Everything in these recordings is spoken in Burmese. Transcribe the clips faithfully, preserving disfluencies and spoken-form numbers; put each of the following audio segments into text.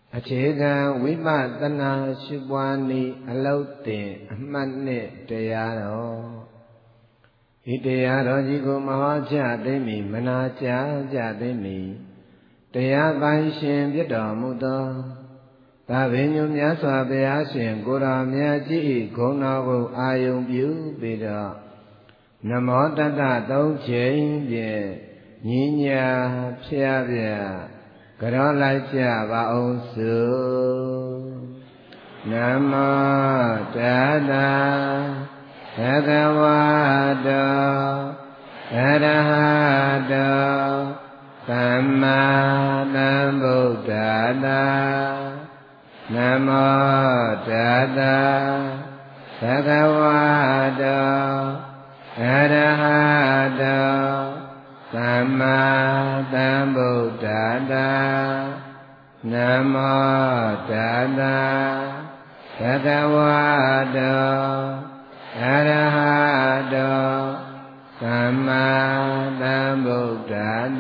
အခြေခံဝိပဿနာရှုပွားနည်းအလောက်တင်အမှတ်နဲ့တရားတော်ဤတရားတော်ကြီးကိုမဟောကြားသိမ့်မည်မနာကြားကြသိမ့်မည်တရားပိုင်ရှင်ဖြစ်တော်မူသောသာဝေညုမြတ်စွာဘုရားရှင်ကိုယ်တော်မြတ်ကြီး၏ဂုဏ်တော်ကိုအာယုံပြုပြီးတော့နမောတတ္တသုံးချိန်ဖြင့်ညီညာဖျားပြကြောလိုက်ကြပါအောင်စုနမောတတ္တဘဂဝတောအရဟတောသမ္မာသမ္ဗုဒ္ဓတ္တနမောတတ္တဘဂဝတောအရဟတောသမ္မာသမ္ဗုဒ္ဓတ္တနမောတတ္တဘဂဝတောအရဟတောသမ္မာသမ္ဗုဒ္ဓတ္တ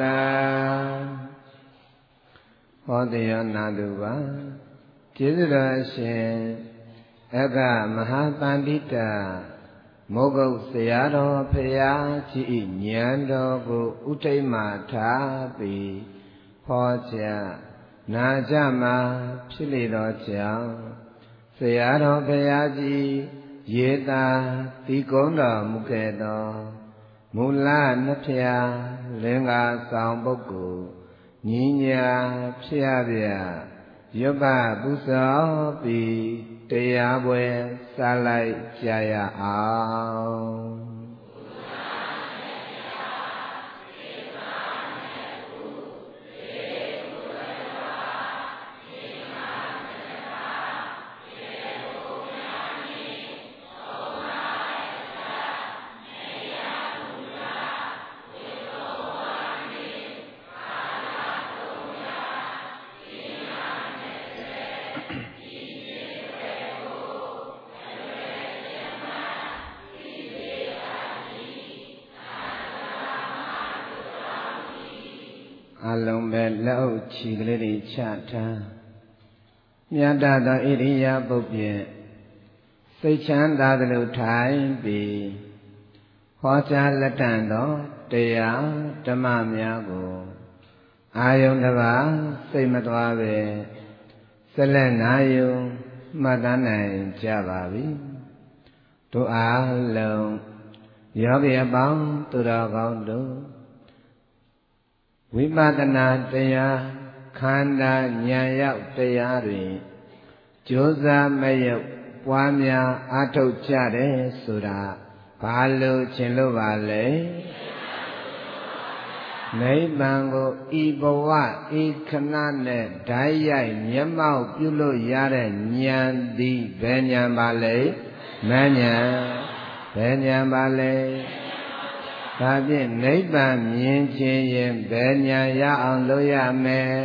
ဟောတရားနာသူပါကျေးဇူးတော်ရှင်အက္ခမဟာပန္တိတမောဂုတ်ဆရာတော်ဖရာကြီးဉာဏ်တော်ကိုဥထိတ်မှထားပြီးဟောကြားနာကြမှာဖြစ်လေတော်ကြောင့်ဆရာတော်ဖရာကြီးရေသာဒီကုန်းတော်မူခဲ့သောမူလနှစ်ဖြာလင်္ကာဆောင်ပုဂ္ဂိုလ်ညီညာဖျားပြရွတ်ပပူဇော်ပြီးတရားပွဲစလိုက်ကြရအောင်အလုံးပဲလက်အုပ်ချီကလေးတွေချထားမြတ်တာသောဣရိယာပုတ်ဖြင့်စိတ်ချမ်းသာသလိုထိုင်ပြီးဟောကြားလက်တန်သောတရားဓမ္မများကိုအာယုန်တစ်ပါးစိတ်မသွားပဲဆက်လက်နာယူမှတ်သားနိုင်ကြပါပြီတို့အားလုံးယောဂီအပေါင်းသူတော်ကောင်းတို့ဝိပဿနာတရားခန္ဓာဉာဏ်ရောက်တရားတွေကြိုးစားမရုပ်ပွားများအားထုတ်ကြတယ်ဆိုတာဘာလို့ရှင်းလို့ပါလဲနိဗ္ဗာန်ကိုဤဘဝဤခဏနဲ့ဓာတ်ရိုက်မျက်မှောက်ပြုလို့ရတဲ့ဉာဏ်သည်ဘယ်ဉာဏ်ပါလဲမဉာဏ်ဘယ်ဉာဏ်ပါလဲဒါဖြင့်နိဗ္ဗာန်မြင်ခြင်းရင်ဘယ်ဉာဏ်ရအောင်လုပ်ရမယ်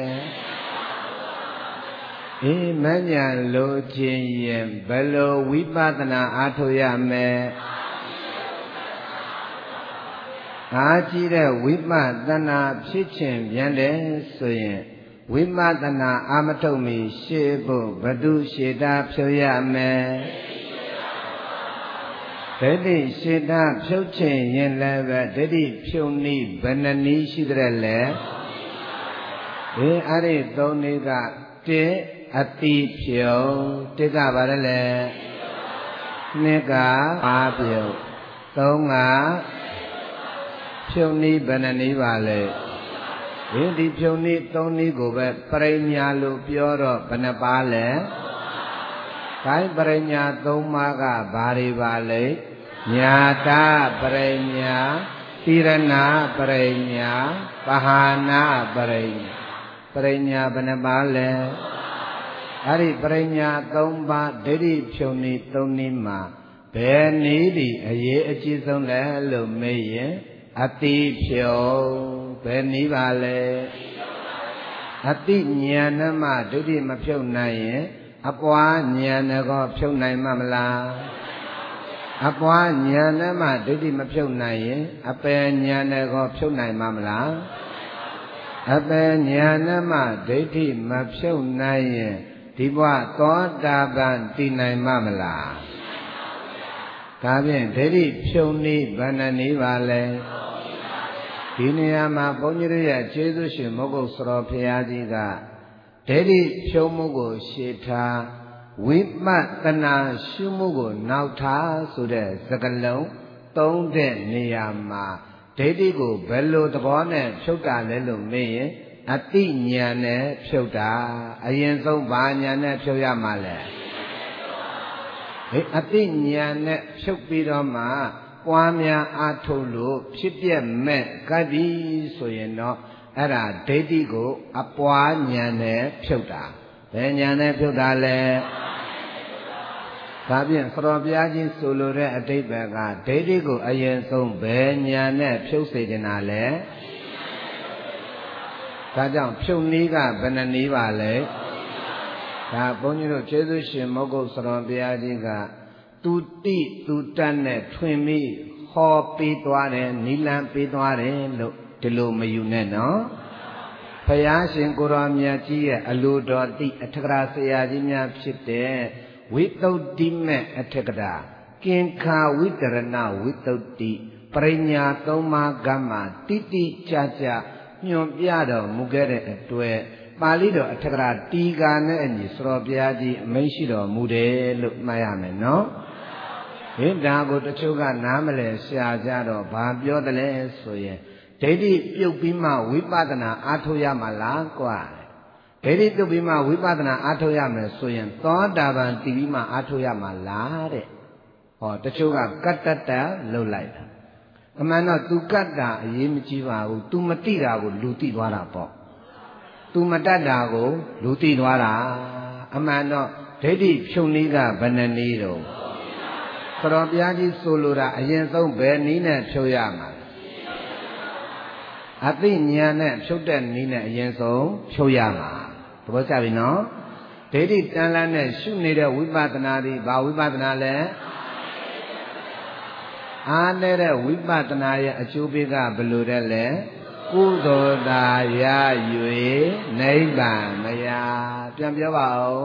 အေးမဉာဏ်လိုခြင်းရင်ဘယ်လိုဝိပဿနာအားထုတ်ရမယ်အားကြီးတဲ့ဝိပဿနာဖြစ်ခြင်းပြန်တယ်ဆိုရင်ဝိပဿနာအာမထုတ်မီရှေ့ဖို့ဘဒုရှေတာဖြုတ်ရမယ်ဒိဋ္ဌိရှေတာဖြုတ်ခြင်းရင်လည်းပဲဒိဋ္ဌိဖြုတ်နည်းဘယ်နှနည်းရှိတဲ့လဲဒီအဲ့ဒီသုံးနည်းကတစ်အတိဖြုတ်တစ်ကဘာလဲလဲနှစ်ကပါဖြုတ်သုံးကဖြုတ်နည်းဘယ်နှနည်းပါလဲဒီဒီဖြုတ်နည်းသုံးနည်းကိုပဲပရိညာလို့ပြောတော့ဘယ်နှပါလဲခိုင်းပရိညာသုံးပါးကဘာတွေပါလဲညာတာပရိညာသီရဏပရိညာပဟာနာပရိညာပရိညာဘယ်နှပါလဲအဲ့ဒီပရိညာသုံးပါးဒိဋ္ဌိဖြုံနည်းသုံးနည်းမှာဘယ်နည်းဒီအရေးအကြီးဆုံးလဲလို့မေးရင်အတိဖြုံဘယ်နည်းပါလဲအတိညာဏမဒိဋ္ဌိမဖြုတ်နိုင်ရင်အပွားညာဏကောဖြုတ်နိုင်မှာမလားအပွားညာဏမဒိဋ္ဌိမဖြုတ်နိုင်ရင်အပယ်ညာဏကောဖြုတ်နိုင်မှာမလားအပေညာဏမဒိဋ္ဌိမဖြုတ်နိုင်ရင်ဒီဘဝသောတာပန်တည်နိုင်မမလားဒါဖြင့်ဒိဋ္ဌိဖြုတ်နည်းဘယ်နှနည်းပါလဲဒီနေရာမှာဘုန်းကြီးတို့ရဲ့ကျေးဇူးရှင်မဂုတ်စတော်ဘုရားကြီးကဒိဋ္ဌိဖြုတ်မှုကိုရှေ့ထားဝိပဿနာရှုမှုကိုနောက်ထားဆိုတဲ့စကားလုံးသုံးတဲ့နေရာမှာဒိဋ္ဌိကိုဘယ်လိုသဘောနဲ့ဖြုတ်တာလဲလို့မေးရင်အတိညာနဲ့ဖြုတ်တာအရင်ဆုံးဘာညာနဲ့ဖြုတ်ရမှာလဲအတိညာနဲ့ဖြုတ်ပြီးတော့မှပွားများအားထုတ်လို့ဖြစ်ပြမဲ့ကတ္တိဆိုရင်တော့အဲ့ဒါဒိဋ္ဌိကိုအပွားညာနဲ့ဖြုတ်တာဘယ်ညာနဲ့ဖြုတ်တာလဲဒါဖြင့်သရောဘုရားကြီးဆိုလိုတဲ့အဓိပ္ပာယ်ကဒိဋ္ဌိကိုအရင်ဆုံးဘယ်ညာနဲ့ဖြုတ်စေချင်တာလဲဒါကြောင့်ဖြုတ်နည်းကဘယ်နှနည်းပါလဲဒါဘုန်းကြီးတို့ကျေးဇူးရှင်မဂုတ်သရောဘုရားကြီးကသူတိသူတတ်နဲ့ထွင်ပြီးဟောပေးသွားတယ်နိလန်းပေးသွားတယ်လို့ဒီလိုမယူနဲ့နော်ဘုရားရှင်ကိုရောမြတ်ကြီးရဲ့အလိုတော်တိအထကရာဆရာကြီးများဖြစ်တဲ့ဝိသုဒ္ဓိမဲ့အထကရာကင်္ခာဝိတရဏဝိသုဒ္ဓိပရိညာသုံးပါးကမ္မတိတိကျကျညွန်ပြတော်မူခဲ့တဲ့အတွက်ပါဠိတော်အထကရာတီကာနဲ့အညီသရောဘုရားကြီးအမိန့်ရှိတော်မူတယ်လို့မှတ်ရမယ်နော်ဟင်ဒါကိုတချို့ကနားမလဲရှာကြတော့ဘာပြောတယ်လဲဆိုရင်ဒိဋ္ဌိပြုတ်ပြီးမှဝိပဿနာအားထုတ်ရမှာလားကွာဒိဋ္ဌိပြုတ်ပြီးမှဝိပဿနာအားထုတ်ရမယ်ဆိုရင်သောတာပန်တည်ပြီးမှအားထုတ်ရမှာလားတဲ့ဟောတချို့ကကတ္တတလှုပ်လိုက်တာအမှန်တော့သူကတ္တာအရေးမကြီးပါဘူး तू မတိတာကိုလူတိသွားတာပေါ့ तू မတတ်တာကိုလူတိသွားတာအမှန်တော့ဒိဋ္ဌိဖြုတ်နည်းကဘယ်နှနည်းတော့သရောဘုရားကြီးဆိုလိုတာအရင်ဆုံးဘယ်နည်းနဲ့ဖြုတ်ရမှာအသိဉာဏ်နဲ့ဖြုတ်တဲ့နည်းနဲ့အရင်ဆုံးဖြုတ်ရမှာသဘောကျပြီနော်ဒိဋ္ဌိတန်လန်းနဲ့ရှုနေတဲ့ဝိပဿနာဒီဘာဝိပဿနာလဲအားနေတဲ့ဝိပဿနာရဲ့အကျိုးပေးကဘယ်လိုတဲ့လဲကုသိုလ်သာရ၍နိဗ္ဗာန်မရပြန်ပြောပါဦး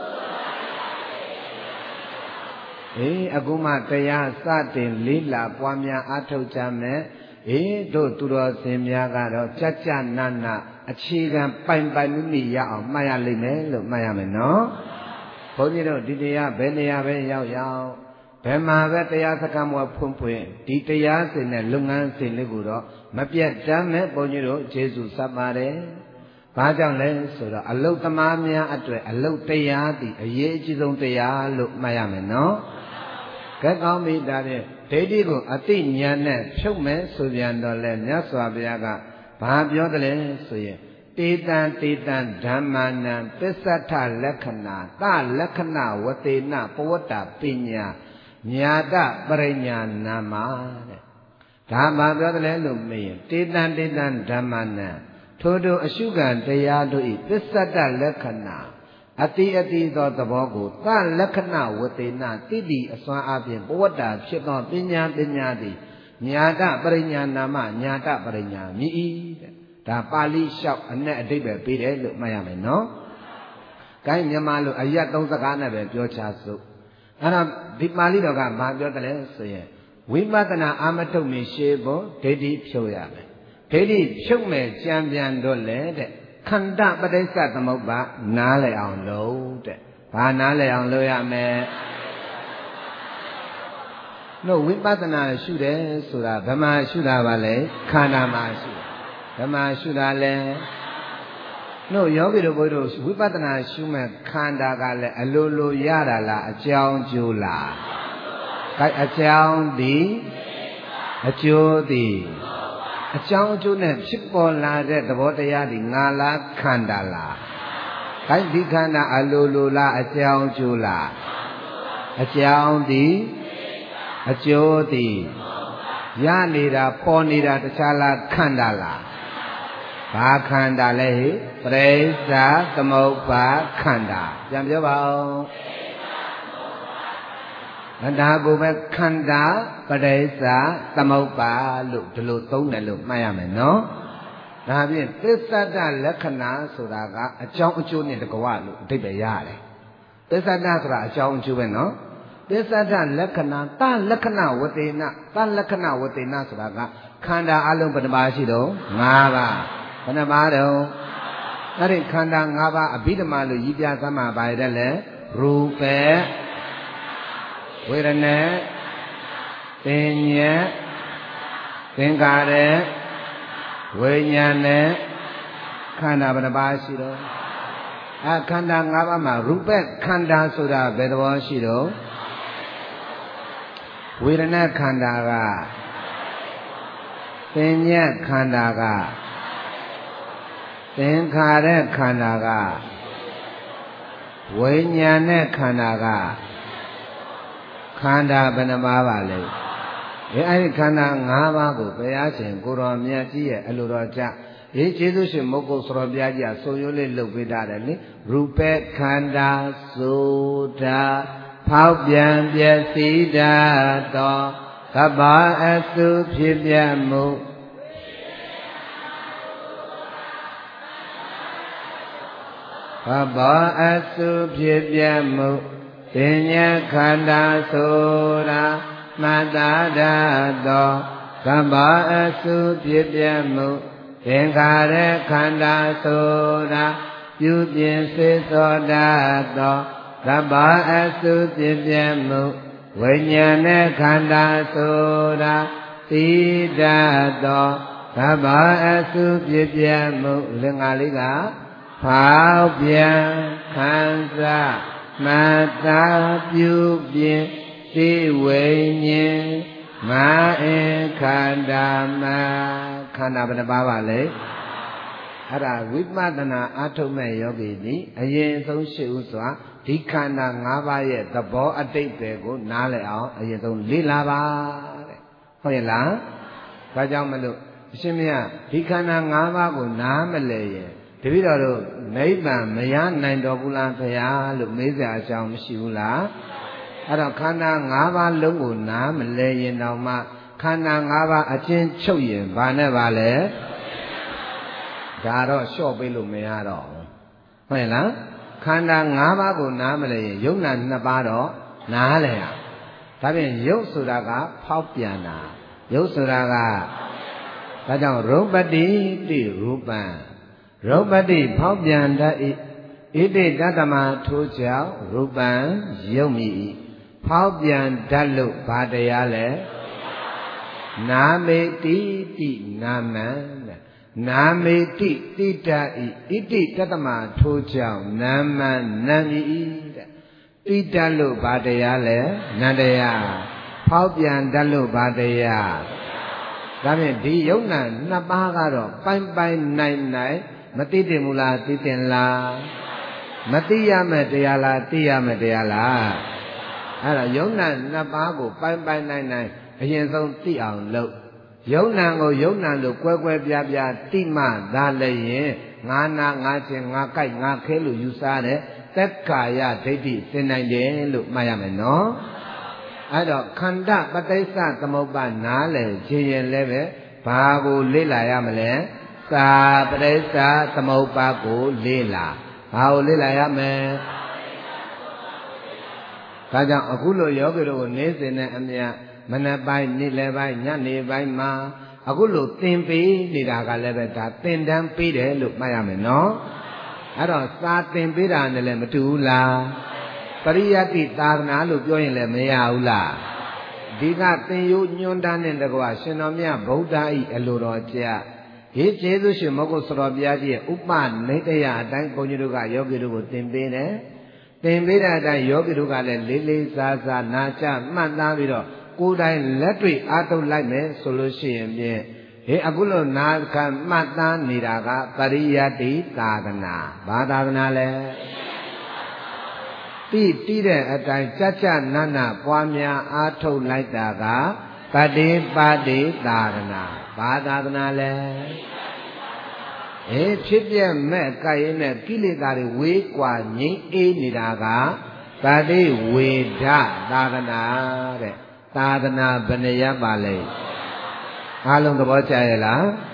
အေးအခုမှတရားစတင်လေးလာပွားများအားထုတ်ကြမယ်အေးတို့သူတော်စင်များကတော့ကြကြနနအခြေခံပိုင်ပိုင်မိမိရအောင်မှတ်ရလိမ့်မယ်လို့မှတ်ရမယ်နော်ဘုန်းကြီးတို့ဒီတရားဘယ်နေရာပဲရောက်ရောက်ဘယ်မှာပဲတရားစခန်းမှာဖွင့်ဖွင့်ဒီတရားစဉ်နဲ့လုပ်ငန်းစဉ်လေးကိုတော့မပြတ်တမ်းမဲ့ဘုန်းကြီးတို့ကျေးဇူးဆက်ပါတယ်ဘာကြောင့်လဲဆိုတော့အလုတ်သမားများအတွက်အလုတ်တရားသည်အရေးအကြီးဆုံးတရားလို့မှတ်ရမယ်နော်ကဲကောင်းပြီဒါဖြင့်ဒိဋ္ဌိကိုအတိညာနဲ့ဖြုတ်မယ်ဆိုပြန်တော့လဲမြတ်စွာဘုရားကဘာပြောတယ်လဲဆိုရင်တေတံတေတံဓမ္မာနံပစ္စတ္ထလက္ခဏာသလက္ခဏဝတေနပဝတ္တပညာညာတပရိညာနာမတဲ့ဒါဘာပြောတယ်လဲလို့မေးရင်တေတံတေတံဓမ္မာနံထို့ထို့အရှုခံတရားတို့ဤပစ္စတ္တလက္ခဏာအတိအတိသောသဘောကိုသလက္ခဏဝတေနတိတိအစွမ်းအပြင်ပဝတ္တဖြစ်သောပညာပညာသည်ညာတပရိညာနာမညာတပရိညာမြည်၏တဲ့ဒါပါဠိလျှောက်အနဲ့အဓိပ္ပာယ်ပေးတယ်လို့မှတ်ရမယ်နော်။ကိုင်းမြန်မာလိုအရက်သုံးစကားနဲ့ပဲပြောချစို့အဲ့တော့ဒီပါဠိတော်ကဘာပြောတယ်လဲဆိုရင်ဝိပဿနာအာမထုတ်မီရှေးဖို့ဒိဋ္ဌိဖြုတ်ရမယ်ဒိဋ္ဌိဖြုတ်မယ်ကြံပြန်တော့လေတဲ့ခန္ဓာပဋိစ္စသမုပ္ပါနားလည်အောင်လုပ်တဲ့ဘာနားလည်အောင်လုပ်ရမယ်လို့ဝိပဿနာရှုတယ်ဆိုတာဗမာရှုတာပါလေခန္ဓာမှာရှုဗမာရှုတာလဲတို့ယောဂီတို့ဘုရားတို့ဝိပဿနာရှုမဲ့ခန္ဓာကလည်းအလိုလိုရတာလားအကြောင်းကျိုးလားအဲအကြောင်းသည်အကျိုးသည်အကြောင်းအကျိုးနဲ့ဖြစ်ပေါ်လာတဲ့သဘောတရားဒီငါလားခန္ဓာလားအဲဒီခန္ဓာအလိုလိုလားအကြောင်းကျိုးလားအကြောင်းသည်အကျိုးသည်ရနေတာပေါ်နေတာတခြားလားခန္ဓာလားဘာခန္ဓာလဲပရိစ္ဆာသမုပ္ပါခန္ဓာပြန်ပြောပါဦးအဒါကိုပဲခန္ဓာပရိစ္ဆာသမုပ္ပါလို့ဒီလိုသုံးတယ်လို့မှတ်ရမယ်နော်ဒါဖြင့်သစ္ဆတလက္ခဏာဆိုတာကအကြောင်းအကျိုးနဲ့တကွလို့အဓိပ္ပာယ်ရတယ်သစ္ဆတဆိုတာအကြောင်းအကျိုးပဲနော်သစ္ဆတလက္ခဏာတလက္ခဏဝတေနတလက္ခဏဝတေနဆိုတာကခန္ဓာအလုံးဘယ်နှပါးရှိတော့၅ပါးဘယ်နှပါးတော့အဲ့ဒီခန္ဓာ၅ပါးအဘိဓမ္မာလို့ရည်ပြသမှာပါရတယ်လေရူပေဝေဒနာသင်ညက်သင်္ခါရဝိညာဉ်နဲ့ခန္ဓာဘယ်နှပါးရှိတော့အဲခန္ဓာ၅ပါးမှာရူပခန္ဓာဆိုတာဘယ်သဘောရှိတော့ဝေဒနာခန္ဓာကသင်ညက်ခန္ဓာကသင်္ခါရခန္ဓာကဝိညာဉ်နဲ့ခန္ဓာကခန္ဓာဘယ်နှပါးပါလဲဒီအဲဒီခန္ဓာ၅ပါးကိုဘုရားရှင်ကိုယ်တော်မြတ်ကြီးရဲ့အလိုတော်ကြရေးကျေးဇူးရှင်မုတ်ကုတ်စတော်ဘုရားကြီးကဆိုရိုးလေးလုပ်ပေးတာတယ်လေရူပခန္ဓာဆိုတာဖောက်ပြန်ပျက်စီးတတ်သောကပ္ပအစုဖြစ်ပြမှုကပ္ပအစုဖြစ်ပြမှုပညာခန္ဓာဆိုတာမတ္တဒသောကပ္ပအစုဖြစ်ပြမှုသင်္ခါရခန္ဓာဆိုတာပြုပြင်စေသောတတ်သောကပ္ပအစုဖြစ်ပြမှုဝိညာဉ်နဲ့ခန္ဓာဆိုတာသိတတ်သောကပ္ပအစုဖြစ်ပြမှုလင်္ကာလေးကဖောက်ပြန်ခံစားမတ္တပြုပြင်သိဝိညာဉ်မအေခန္ဓာမခန္ဓာဘယ်နှပါးပါလဲအဲ့ဒါဝိပဿနာအထုတ်မဲ့ယောဂီဒီအရင်ဆုံးရှိဥစွာဒီခန္ဓာ၅ပါးရဲ့သဘောအတိတ်ပဲကိုနားလည်အောင်အရင်ဆုံးလေ့လာပါတဲ့ဟုတ်ရဲ့လားဒါကြောင့်မလို့အရှင်မင်းဒီခန္ဓာ၅ပါးကိုနားမလဲရင်တပည့်တော်တို့နိဗ္ဗာန်မရနိုင်တော်ဘူးလားဖေဟာလို့မေးစရာအကြောင်းမရှိဘူးလားအဲ့တော့ခန္ဓာ၅ပါးလုံးကိုနားမလဲရင်တော့မှခန္ဓာ၅ပါးအချင်းချုပ်ရင်ဘာနဲ့ပါလဲဒါတော့လျှော့ပေးလို့မရတော့ဘူးဟုတ်ရဲ့လားခန္ဓာ၅ပါးကိုနားမလဲရင်ယုံနာနှစ်ပါးတော့နားလဲရဒါဖြင့်ယုတ်ဆိုတာကဖောက်ပြန်တာယုတ်ဆိုတာကဒါကြောင့်ရုပ်ပတိတိရူပံရုပ်ပတိဖောက်ပြန်တတ်၏ဣတိတတ္တမထိုးကြောင့်ရူပံယုတ်မိ၏ဖောက်ပြန်တတ်လို့ဘာတရားလဲနာမေတိတိနာမံနာမေတိတိတဤဣတိတတ္တမထိုးကြောင့်နာမံနာမိ၏တဲ့တိတတ်လို့ဘာတရားလဲနန္တရားဖောက်ပြန်တတ်လို့ဘာတရားဒါဖြင့်ဒီယုံနာနှစ်ပါးကတော့ပိုင်ပိုင်နိုင်နိုင်မသိတယ်မူလားသိတယ်လားမသိရမယ်တရားလားသိရမယ်တရားလားအဲ့ဒါယုံနာနှစ်ပါးကိုပိုင်ပိုင်နိုင်နိုင်အရင်ဆုံးသိအောင်လုပ်ယုံနာကိုယုံနာလို့ကွဲကွဲပြားပြားတိမှသာလည်းရင်ငါနာငါချင်းငါကြိုက်ငါခဲလို့ယူဆတဲ့သက်္ကာယဒိဋ္ဌိစင်နိုင်တယ်လို့မှတ်ရမယ်နော်အဲ့တော့ခန္ဓာပဋိစ္စသမုပ္ပါနားလေခြင်းရင်လည်းပဲဘာကိုလေ့လာရမလဲသာပဋိစ္စသမုပ္ပါကိုလေ့လာဘာကိုလေ့လာရမလဲဒါကြောင့်အခုလိုယောဂီတို့ကိုနေ့စဉ်နဲ့အမြတ်မနက်ပိုင်းနေ့လယ်ပိုင်းညနေပိုင်းမှာအခုလိုသင်ပေးနေတာကလည်းပဲဒါသင်တန်းပေးတယ်လို့မှတ်ရမယ်နော်အဲ့တော့စာသင်ပေးတာနဲ့လည်းမတူဘူးလားပရိယတ္တိသာသနာလို့ပြောရင်လည်းမရဘူးလားဒီကသင်ယူညွန်းတန်းတဲ့တကွာရှင်တော်မြတ်ဗုဒ္ဓဤအလိုတော်ကြရေးကျေးဇူးရှင်မဟုတ်ကိုစတော်ဘုရားကြီးရဲ့ဥပနိတယအတိုင်းဘုန်းကြီးတို့ကယောဂီတို့ကိုသင်ပေးတယ်သင်ပေးတဲ့အတိုင်းယောဂီတို့ကလည်းလေးလေးစားစားနာကြမှတ်သားပြီးတော့ကိုယ်တိုင်လက်တွေ့အားထုတ်လိုက်မယ်ဆိုလို့ရှိရင်ဖြင့်ဟေးအခုလိုနာခံမှတ်သားနေတာကပရိယတ္တိသာသနာဘာသာသနာလဲတိတိတဲ့အတိုင်းကြကြနနပွားများအားထုတ်လိုက်တာကပတိပါတိသာသနာဘာသာသနာလဲအေးဖြစ်ပြမဲ့ကြိုက်ရင်နဲ့ကိလေသာတွေဝေးကွာငြိမ်းအေးနေတာကပတိဝေဒသာသနာတဲ့သာသနာဘယ်နှရပါလဲအားလုံးသဘောကျရဲ့လား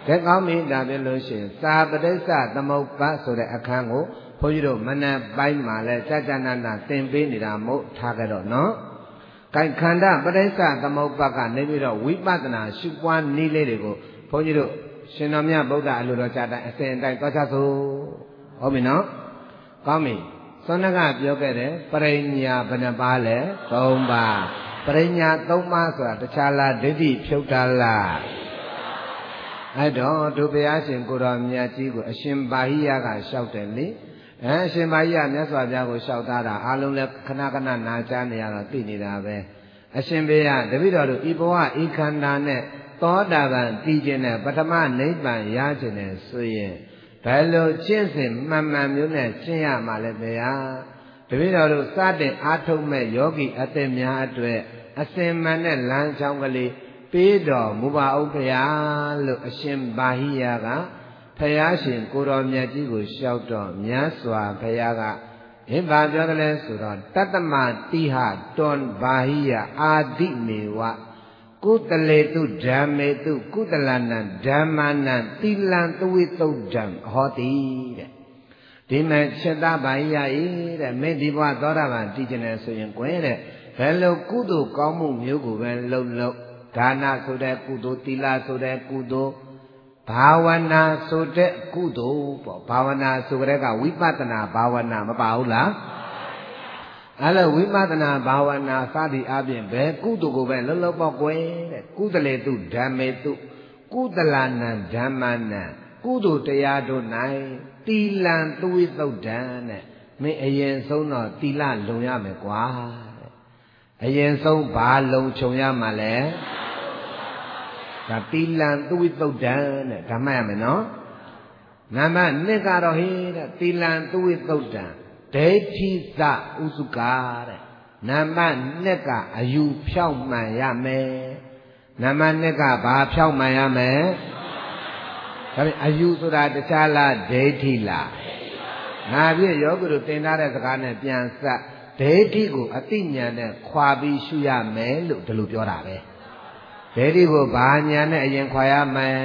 ကဲကောင်းပြီဒါပြလို့ရှိရင်စာပရိစ္ဆသမုပ္ပါဆိုတဲ့အခန်းကိုဘုန်းကြီးတို့မနက်ပိုင်းမှာလဲကြာကြာနာနာသင်ပေးနေတာမို့ထားကြတော့နော်။ကိုင်ခန္ဓာပရိစ္ဆသမုပ္ပါကနေပြီးတော့ဝိပဿနာရှုပွားနည်းလေးတွေကိုဘုန်းကြီးတို့ရှင်တော်မြတ်ဗုဒ္ဓအလိုတော်ကြတဲ့အစဉ်အတိုင်းသွားချစို့။ဟုတ်ပြီနော်။ကောင်းပြီ။သောဏကပြောခဲ့တယ်ပရိညာဘယ်နှပါလဲသုံးပါးပရိညာသုံးပါးဆိုတာတခြားလားဒိဋ္ဌိဖြုတ်တာလားအဲ့တော့ဒုဘုရားရှင်ကိုတော်မြတ်ကြီးကိုအရှင်ဘာဟိယကလျှောက်တယ်လေအဲအရှင်ဘာဟိယမြတ်စွာဘုရားကိုလျှောက်သားတာအားလုံးလည်းခဏခဏနာကြားနေရတော့သိနေတာပဲအရှင်ဘုရားတပည့်တော်တို့ဤဘဝဤခန္ဓာနဲ့သောတာပန်တည်ခြင်းနဲ့ပထမနိဗ္ဗာန်ရခြင်းနဲ့ဆိုရင်ဘယ်လိုကျင့်စဉ်မှန်မှန်မျိုးနဲ့ကျင့်ရမှာလဲဗျာတပည့်တော်တို့စတင်အားထုတ်မဲ့ယောဂီအသက်များအတွက်အစဉ်မှန်တဲ့လမ်းကြောင်းကလေးပေးတော်မူပါဦးဘုရားလို့အရှင်ဘာဟိယကဘုရားရှင်ကိုတော်မြတ်ကြီးကိုလျှောက်တော့မြတ်စွာဘုရားကဟင်ဘာပြောတယ်လဲဆိုတော့တတ္တမတိဟတွန်ဘာဟိယအာတိမေဝကုတလေတုဓမ္မေတုကုတလနံဓမ္မနံတိလံသဝိသုဒ္ဓံဟောတိတဲ့ဒီမဲ့ချက်သားဘာဟိယဤတဲ့မင်းဒီဘဝသောတာပန်တည်ခြင်းနဲ့ဆိုရင်ကွယ်တဲ့ဘယ်လိုကုသိုလ်ကောင်းမှုမျိုးကိုပဲလုပ်လို့ဒါနဆိုတဲ့ကုသိုလ်သီလဆိုတဲ့ကုသိုလ်ဘာဝနာဆိုတဲ့ကုသိုလ်ပေါ့ဘာဝနာဆိုကြတဲ့ကဝိပဿနာဘာဝနာမပါဘူးလားအဲ့လိုဝိပဿနာဘာဝနာစသည်အပြင်ဘယ်ကုသိုလ်ကိုပဲလုံးလုံးပေါ့ကွယ်တဲ့ကုသလေတုဓမ္မေတုကုသလနံဓမ္မနံကုသိုလ်တရားတို့၌တိလံသဝိသုဒ္ဓံတဲ့မင်းအရင်ဆုံးတော့တိလလုံရမယ်ကွာတဲ့အရင်ဆုံးဘာလုံခြုံရမှာလဲဒါတိလံသဝိသုဒ္ဓံတဲ့ဓမ္မရမယ်နော်နံပါတ်နှစ်ကတော့ဟေးတဲ့တိလံသဝိသုဒ္ဓံဒိဋ္ဌိသဥစုကာတဲ့နံပါတ်နှစ်ကအယူဖြောက်မှန်ရမယ်နံပါတ်နှစ်ကဘာဖြောက်မှန်ရမယ်ဒါဖြင့်အယူဆိုတာတခြားလားဒိဋ္ဌိလားငါပြည့်ယောဂီတို့သင်ထားတဲ့စကားနဲ့ပြန်ဆက်ဒိဋ္ဌိကိုအတိညာနဲ့ခွာပြီးရှုရမယ်လို့ဒီလိုပြောတာပဲဒိဋ္ဌိကိုဘာညာနဲ့အရင်ခွာရမယ်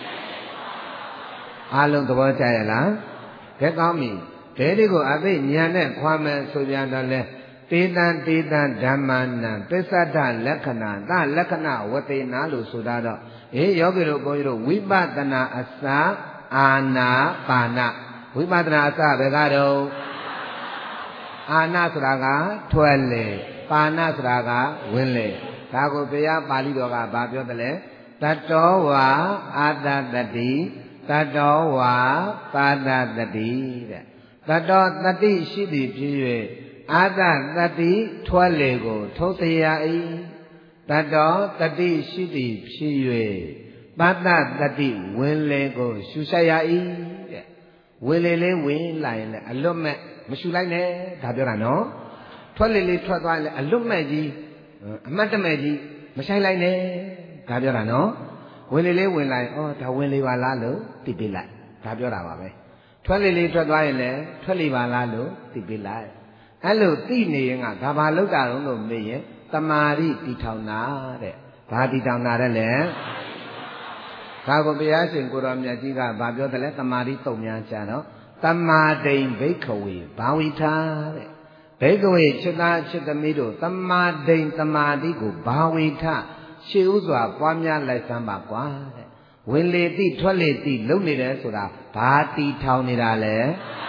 အားလုံးသဘောကျရဲ့လားကဲကောင်းပြီဒိဋ္ဌိကိုအသိဉာဏ်နဲ့ခွာမယ်ဆိုပြန်တော့လဲတေတံတေတံဓမ္မနံပစ္စဒလက္ခဏာသလက္ခဏဝတေနာလို့ဆိုတာတော့အေးယောဂီတို့ဘုန်းကြီးတို့ဝိပဿနာအစအာနာပါဏဝိပဿနာအစဘယ်ကတော့အာနာဆိုတာကထွက်လေပါဏဆိုတာကဝင်လေဒါကိုဘုရားပါဠိတော်ကဘာပြောတယ်လဲတတောဝါအာတတတိတတောဝါပါဒတတိတဲ့တတောတတိရှိသည်ဖြစ်၍အာတတတိထွက်လေကိုထုတ်เสีย၏တတောတတိရှိသည်ဖြစ်၍ပါဒတတိဝင်လေကိုရှုဆက်ရ၏တဲ့ဝင်လေလေးဝင်လိုက်ရင်လည်းအလွတ်မဲ့မရှုလိုက်နဲ့ဒါပြောတာနော်ထွက်လေလေးထွက်သွားရင်လည်းအလွတ်မဲ့ကြီးအမတ်တမဲ့ကြီးမဆိုင်လိုက်နဲ့ဒါပြောတာနော်ဝင်လေလေးဝင်လိုက်ဩဒါဝင်လေပါလားလို့သိပေးလိုက်ဒါပြောတာပါပဲထွက်လေလေးထွက်သွားရင်လည်းထွက်လေပါလားလို့သိပေးလိုက်အဲ့လိုသိနေရင်ကဒါဘာလောက်တာတော့လို့မေးရင်တမာရိတီထောင်တာတဲ့ဘာတီထောင်တာတဲ့လဲဒါကိုဘုရားရှင်ကိုတော်မြတ်ကြီးကဘာပြောတယ်လဲတမာရိတုံများချတော့တမာဒိန်ဘိက္ခဝေဘာဝိထာတဲ့ဘိက္ခဝေจิตသားจิตသမီးတို့တမာဒိန်တမာတိကိုဘာဝိထရှေးဥစွာပွားများလိုက်စမ်းပါကွာတဲ့ဝင်လေတိထွက်လေတိလုံနေတယ်ဆိုတာဘာတီထောင်နေတာလဲ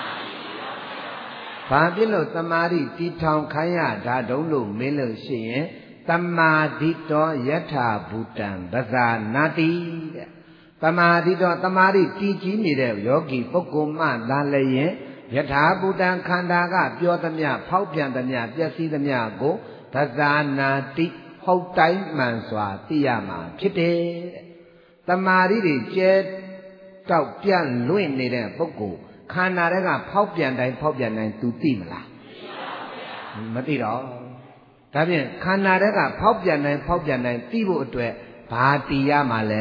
ဘာဖြစ်လို့တမာတိတီထောင်ခိုင်းရတာတုံးလို့မင်းလို့ရှိရင်တမာတိတောယထာဘူတံပဇာနာတိတဲ့တမာတိတောတမာတိတီကြီးနေတဲ့ယောဂီပုဂ္ဂိုလ်မှသာလည်းရင်ယထာဘူတံခန္ဓာကပြောသမျှဖောက်ပြန်သမျှပျက်စီးသမျှကိုပဇာနာတိဟုတ်တိုင်းမှန်စွာသိရမှာဖြစ်တယ်တဲ့တမာတိတွေကျဲတောက်ပြန့်လွင့်နေတဲ့ပုဂ္ဂိုလ်ခန္ဓာတွေကဖောက်ပြန်တိုင်းဖောက်ပြန်တိုင်း तू သိမလားမသိတော့ဒါဖြင့်ခန္ဓာတွေကဖောက်ပြန်တိုင်းဖောက်ပြန်တိုင်းသိဖို့အတွက်ဘာတီးရမှာလဲ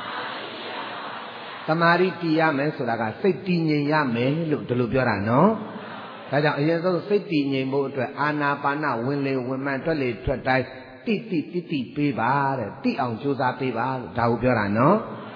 တမာတိတီးရမယ်ဆိုတာကစိတ်တည်ငြိမ်ရမယ်လို့ဒီလိုပြောတာနော်ဒါကြောင့်အရင်ဆုံးစိတ်တည်ငြိမ်ဖို့အတွက်အာနာပါနဝင်လေဝင်မှန်ထွက်လေထွက်တိုင်းတိတိတိတိပေးပါတဲ့တိအောင်ကြိုးစားပေးပါလို့ဒါကိုပြောတာနော်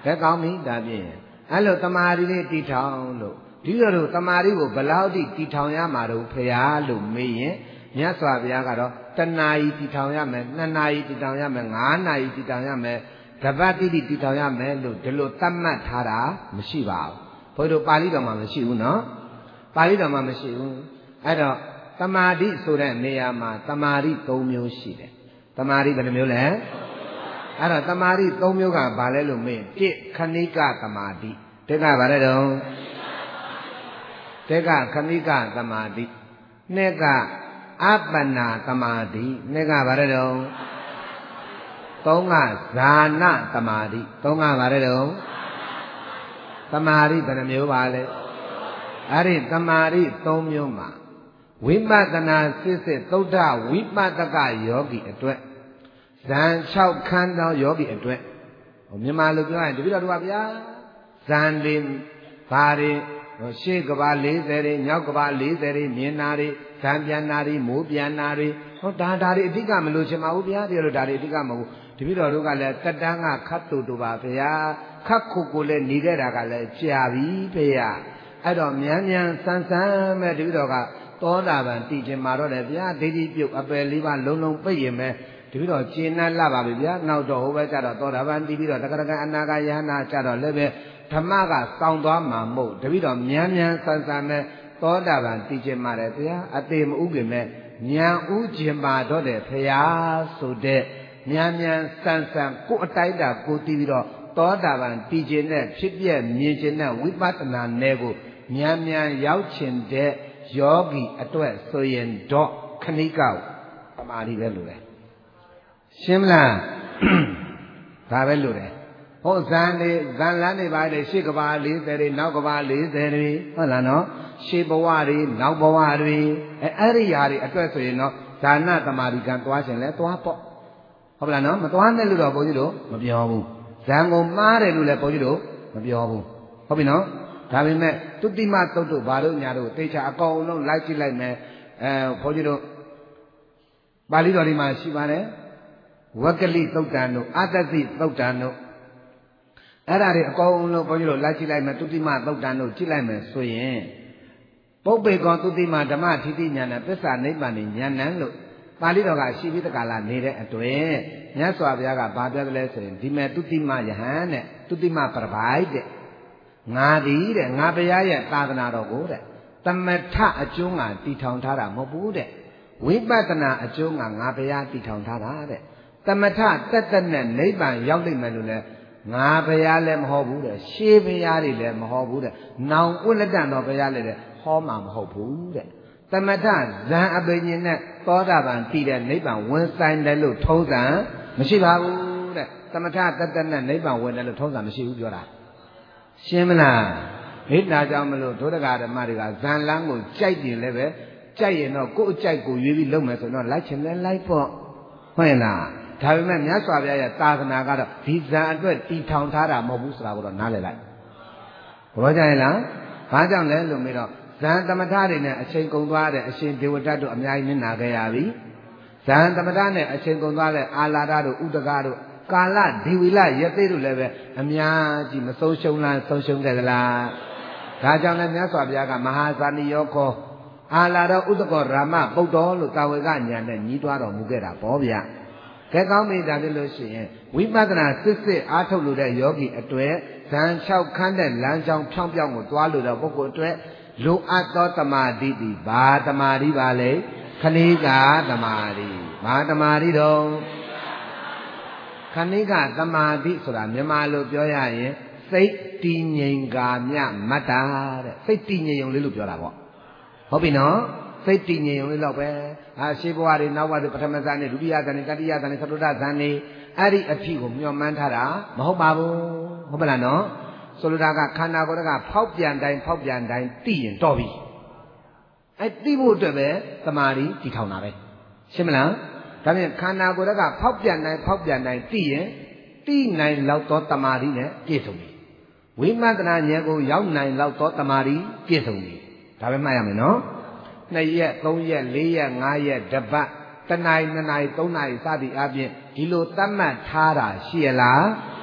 ကဲကောင်းပြီဒါဖြင့်အဲ့လိုတမာရီလေးတီထောင်လို့ဒီလိုလိုတမာရီကိုဘယ်လောက်ထိတီထောင်ရမှာတော့ဖရာလို့မေးရင်မြတ်စွာဘုရားကတော့တဏှာကြီးတီထောင်ရမယ်နှစ်နာရီတီထောင်ရမယ်ငါးနာရီတီထောင်ရမယ်တပတ်တိတိတီထောင်ရမယ်လို့ဒီလိုသတ်မှတ်ထားတာမရှိပါဘူးဘုရားတို့ပါဠိတော်မှာမရှိဘူးနော်ပါဠိတော်မှာမရှိဘူးအဲ့တော့တမာတိဆိုတဲ့နေရာမှာတမာတိ၃မျိုးရှိတယ်တမာတိဘယ်နှမျိုးလဲအဲ့တော့တမာတိ၃မျိုးကဘာလဲလို့မေးတစ်ခဏိကတမာတိတက်ကဘာလဲတော့တက်ကခဏိကတမာတိနှစ်ကအပ္ပနာတမာတိနှစ်ကဘာလဲတော့သုံးကဇာနာတမာတိသုံးကဘာလဲတော့တမာတိဘယ်နှမျိုးပါလဲအဲ့ဒီတမာတိ၃မျိုးမှာဝိပဿနာစစ်စစ်သုဒ္ဓဝိပဿကယောဂီအတွက်ဇန်၆ခန်းသောယောဂီအတွက်ဟိုမြန်မာလိုပြောရင်တပည့်တော်တို့ပါဗျာဇန်တွေဘာတွေရှေ့ကဘာ၄၀တွေညောက်ကဘာ၄၀တွေမြင်နာတွေဇန်ပြန်နာတွေမိုးပြန်နာတွေဟောဒါဒါတွေအဓိကမလို့ချင်ပါဘူးဗျာဒီလိုဒါတွေအဓိကမဟုတ်ဘူးတပည့်တော်တို့ကလည်းတက်တန်းကခတ်တူတူပါဗျာခတ်ခုကိုလည်းနေခဲ့တာကလည်းကြာပြီဗျာအဲ့တော့မြန်မြန်ဆန်းဆန်းမဲ့တပည့်တော်ကသောတာပန်တည်ခြင်းမှာတော့လေဗျာဒိဋ္ဌိပြုတ်အပယ်လေးပါလုံးလုံးပိတ်ရင်ပဲတပည့်တော်ကျင့်နှလာပါပြီဗျာနောက်တော့ဟိုဘက်ကျတော့သောတာပန်တည်ပြီးတော့တက္ကရာအနာဂယဟနာကျတော့လည်းပဲဓမ္မကစောင့်သွားမှာမဟုတ်တပည့်တော်မြန်မြန်ဆန်းဆန်းမဲ့သောတာပန်တည်ခြင်းမှာတယ်ဗျာအသေးမဥခင်မဲ့ဉာဏ်ဥခြင်းပါတော့တယ်ဖရာဆိုတဲ့မြန်မြန်ဆန်းဆန်းကိုယ်အတိုင်းတာကိုတည်ပြီးတော့သောတာပန်တည်ခြင်းနဲ့ဖြစ်ပြမြင်ခြင်းနဲ့ဝိပဿနာနယ်ကိုမြန်မြန်ရောက်ခြင်းတဲ့ယောဂီအတွက်ဆိုရင်တော့ခဏိကသမာဓိပဲလို့လေရှင်းမလားဒါပဲလို့လေဟောဇန်တွေဇန်လန်းတွေပါလေရှေ့ကဘာ၄၀တွေနောက်ကဘာ၄၀တွေဟုတ်လားနော်ရှေ့ဘဝတွေနောက်ဘဝတွေအဲအဲ့ဒီဟာတွေအတွက်ဆိုရင်တော့ဇာနာသမာဓိကံသွားခြင်းလဲသွားပေါ့ဟုတ်လားနော်မသွားနဲ့လို့တော့ဘုန်းကြီးတို့မပြောဘူးဇန်ကိုမှားတယ်လို့လည်းဘုန်းကြီးတို့မပြောဘူးဟုတ်ပြီနော်ဒါပေမဲ့တုတိမသုတ်တို့ဘာလို့ညာတို့တေချာအကောင်လုံးလိုက်ကြည့်လိုက်မယ်အဲဘုန်းကြီးတို့ပါဠိတော်ဒီမှာရှိပါတယ်ဝက္ကလိသုတ်တံတို့အတ္တသိသုတ်တံတို့အဲ့ဒါတွေအကောင်လုံးဘုန်းကြီးတို့လိုက်ကြည့်လိုက်မယ်တုတိမသုတ်တံတို့ကြည့်လိုက်မယ်ဆိုရင်ပုပ္ပေကောတုတိမဓမ္မထိတိညာဏသစ္စာနိဗ္ဗာန်ဉာဏ်နံလို့ပါဠိတော်ကရှိပြီးတကလာနေတဲ့အတွက်မြတ်စွာဘုရားကဘာပြောတယ်လဲဆိုရင်ဒီမဲ့တုတိမယဟန်တဲ့တုတိမပရပိုက်တဲ့ငါဒီတဲ့ငါဘုရားရဲ့သာသနာတော်ကိုတဲ့သမထအကျိုးငါတည်ထောင်ထားတာမဟုတ်ဘူးတဲ့ဝိပဿနာအကျိုးငါငါဘုရားတည်ထောင်ထားတာတဲ့သမထတက်တက်နဲ့နိဗ္ဗာန်ရောက်လိမ့်မယ်လို့လဲငါဘုရားလည်းမဟုတ်ဘူးတဲ့ရှေးဘုရားတွေလည်းမဟုတ်ဘူးတဲ့နောင်ဥလတ္တတော်ဘုရားလည်းဟောမှာမဟုတ်ဘူးတဲ့သမထဇန်အပိညာဉ်နဲ့သောတာပန်တည်တဲ့နိဗ္ဗာန်ဝင်ဆိုင်တယ်လို့ထုံးစံမရှိပါဘူးတဲ့သမထတက်တက်နဲ့နိဗ္ဗာန်ဝင်တယ်လို့ထုံးစံမရှိဘူးပြောတာရှင်းမလားဟိဒါကြောင့်မလို့ဒုဒကာဓမ္မတွေကဇန်လန်းကိုကြိုက်တယ်လည်းပဲကြိုက်ရင်တော့ကိုယ့်အကြိုက်ကိုရွေးပြီးလုပ်မယ်ဆိုတော့လိုက်ချင်လဲလိုက်ပေါ့ဟုတ်ရဲ့လားဒါပေမဲ့မြတ်စွာဘုရားရဲ့သာသနာကတော့ဒီဇန်အတွက်တည်ထောင်ထားတာမဟုတ်ဘူးဆိုတာကိုတော့နားလည်လိုက်ဘောကြရဲ့လားဘာကြောင့်လဲလို့မေးတော့ဇန်သမထတွေနဲ့အချိန်ကုန်သွားတဲ့အရှင်ဒေဝတတ်တို့အများကြီးမျက်နာခဲ့ရပြီဇန်သမထနဲ့အချိန်ကုန်သွားတဲ့အာလာဒတို့ဥဒကတို့ကာလဒီဝီလရသေးတို့လည်းပဲအများကြီးမဆုံးရှုံးလားဆုံးရှုံးတယ်လားဒါကြောင့်လည်းမြတ်စွာဘုရားကမဟာဇာနိယောခောအာလာတော်ဥဒကောရာမပုဒ္ဒောလို့တာဝေကညာနဲ့ညီးတွားတော်မူခဲ့တာပေါ့ဗျာကဲကောင်းပြီဒါဖြစ်လို့ရှိရင်ဝိပဿနာစစ်စစ်အားထုတ်လို့တဲ့ယောဂီအတွက်ဇန်၆ခန်းတဲ့လမ်းကြောင်းဖြောင်းပြောင်းကိုတွားလို့တဲ့ပုဂ္ဂိုလ်အတွက်လိုအပ်သောတမာတိတိဘာတမာတိပါလဲခဏိကတမာတိဘာတမာတိတော့ခဏိကတမာတိဆိုတာမြန်မာလိုပြောရရင်စိတ်တည်ငြိမ်ကာမြမတ္တာတဲ့စိတ်တည်ငြိမ်ုံလေးလို့ပြောတာပေါ့ဟုတ်ပြီနော်စိတ်တည်ငြိမ်ုံလေးတော့ပဲအာရှေးဘဝတွေနောက်ဘဝတွေပထမဇန်နဲ့ဒုတိယဇန်နဲ့တတိယဇန်နဲ့သတ္တဇန်နဲ့အဲ့ဒီအဖြစ်ကိုမျှော်မှန်းထားတာမဟုတ်ပါဘူးဟုတ်ပါလားနော်ဆိုလိုတာကခန္ဓာကိုယ်ကဖောက်ပြန်တိုင်းဖောက်ပြန်တိုင်းသိရင်တော့ပြီအဲသိဖို့အတွက်ပဲသမာဓိတည်ထောင်တာပဲရှင်းမလားဒါဖြင့်ခန္ဓာကိုယ်ကဖောက်ပြန်တိုင်းဖောက်ပြန်တိုင်းသိရင်သိနိုင်လောက်သောသမာဓိနဲ့ပြည့်စုံပြီဝိပဿနာဉာဏ်ကိုရောက်နိုင်လောက်သောသမာဓိပြည့်စုံပြီဒါပဲမှတ်ရမယ်နော်နှစ်ရက်သုံးရက်လေးရက်ငါးရက်တစ်ပတ်တစ်နာရီနှစ်နာရီသုံးနာရီစသည်အပြင်ဒီလိုသတ်မှတ်ထားတာရှိရလား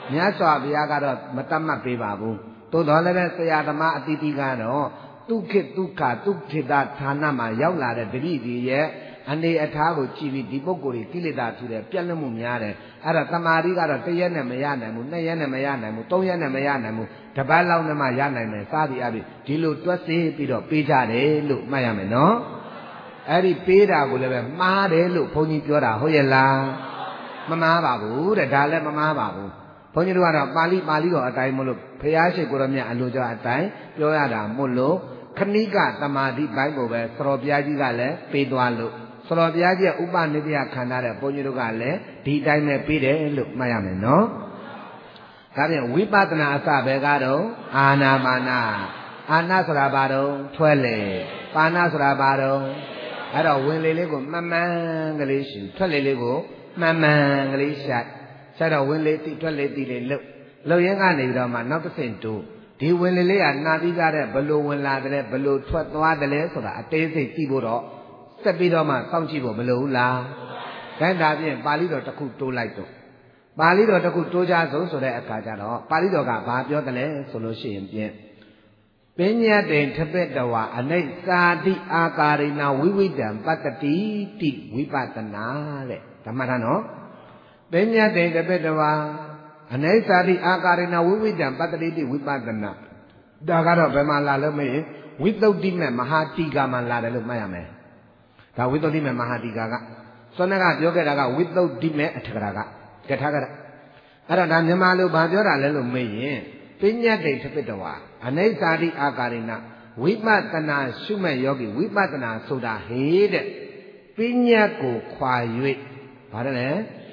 မြတ်စွာဘုရားကတော့မတတ်မှတ်ပေးပါဘူးသို့တော်လည်းပဲဆရာသမားအတိတိကတော့ဒုက္ခဒုက္ခဒုက္ခိတဌာနမှာရောက်လာတဲ့တတိတိရဲ့အနေအထားကိုကြည့်ပြီးဒီပုဂ္ဂိုလ်ကြီးကိလေသာဖြစ်တဲ့ပြက်လက်မှုများတယ်အဲ့ဒါတမာရီကတော့တစ်ရက်နဲ့မရနိုင်ဘူးနှစ်ရက်နဲ့မရနိုင်ဘူးသုံးရက်နဲ့မရနိုင်ဘူးတစ်ပတ်လောက်နဲ့မှရနိုင်မယ်စသည်အပြင်ဒီလိုတွက်စေပြီးတော့ပေးကြတယ်လို့မှတ်ရမယ်နော်အဲ့ဒီပေးတာကိုလည်းပဲမှားတယ်လို့ဘုန်းကြီးပြောတာဟုတ်ရဲ့လားမမှားပါဘူးတဲ့ဒါလည်းမမှားပါဘူးဘုန်းကြီးတို့ကတော့ပါဠိပါဠိတော်အတိုင်းမလို့ဘုရားရှိခိုးတော်မြတ်အလိုကြောင့်အတိုင်းပြောရတာမို့လို့ခဏိကသမာဓိပိုင်းကိုပဲသရောဘုရားကြီးကလည်းပေးသွားလို့သရောဘုရားကြီးဥပနိဒယခန္ဓာတဲ့ဘုန်းကြီးတို့ကလည်းဒီတိုင်းပဲပေးတယ်လို့မှတ်ရမယ်နော်ဒါပြန်ဝိပဿနာအစပဲကတော့အာနာပါနာအာနာဆိုတာဘာတော့ထွက်လေပါဏဆိုတာဘာတော့အဲ့တော့ဝင်လေလေးကိုမှန်မှန်ကလေးရှူထွက်လေလေးကိုမှန်မှန်ကလေးရှာဆက်တော့ဝင်လေတိထွက်လေတိလေးလှုပ်လှုပ်ရင်းကနေပြီးတော့မှနောက်တစ်ဆင့်တိုးဒီဝင်လေလေးကနာပြီးကြတဲ့ဘလို့ဝင်လာတယ်ဘလို့ထွက်သွားတယ်ဆိုတာအသေးစိတ်သိဖို့တော့ဆက်ပြီးတော့မှစောင့်ကြည့်ဖို့မလိုဘူးလားဒါဒါဖြင့်ပါဠိတော်တစ်ခုတိုးလိုက်တော့ပါဠိတော်တစ်ခုတိုးကြဆုံးဆိုတဲ့အခါကျတော့ပါဠိတော်ကဘာပြောတယ်လဲဆိုလို့ရှိရင်ဖြင့်ပညာတိန်ထပတဝအနိစ္စတိအာကာရိဏဝိဝိတံပတ္တိတိဝိပဿနာတဲ့ဓမ္မထနော်ပညာတိန်ထပတဝအနိစ္စတိအာကာရိဏဝိဝိတံပတ္တိတိဝိပဿနာဒါကတော့ဘယ်မှာလာလို့မရင်ဝိသုဒ္ဓိမဲ့မဟာတိကာမှာလာတယ်လို့မှတ်ရမယ်ဒါဝိသုဒ္ဓိမဲ့မဟာတိကာကစောနကပြောခဲ့တာကဝိသုဒ္ဓိမဲ့အထကရာကကထာကရအဲ့တော့ဒါမြန်မာလိုဘာပြောတာလဲလို့မေးရင်ပညာတိန်ထပတဝအနိစ္စတိအာကာရိဏဝိပဿနာရှုမဲ့ယောဂီဝိပဿနာဆိုတာဟေးတဲ့ပညာကိုခွာ၍ဘာလဲ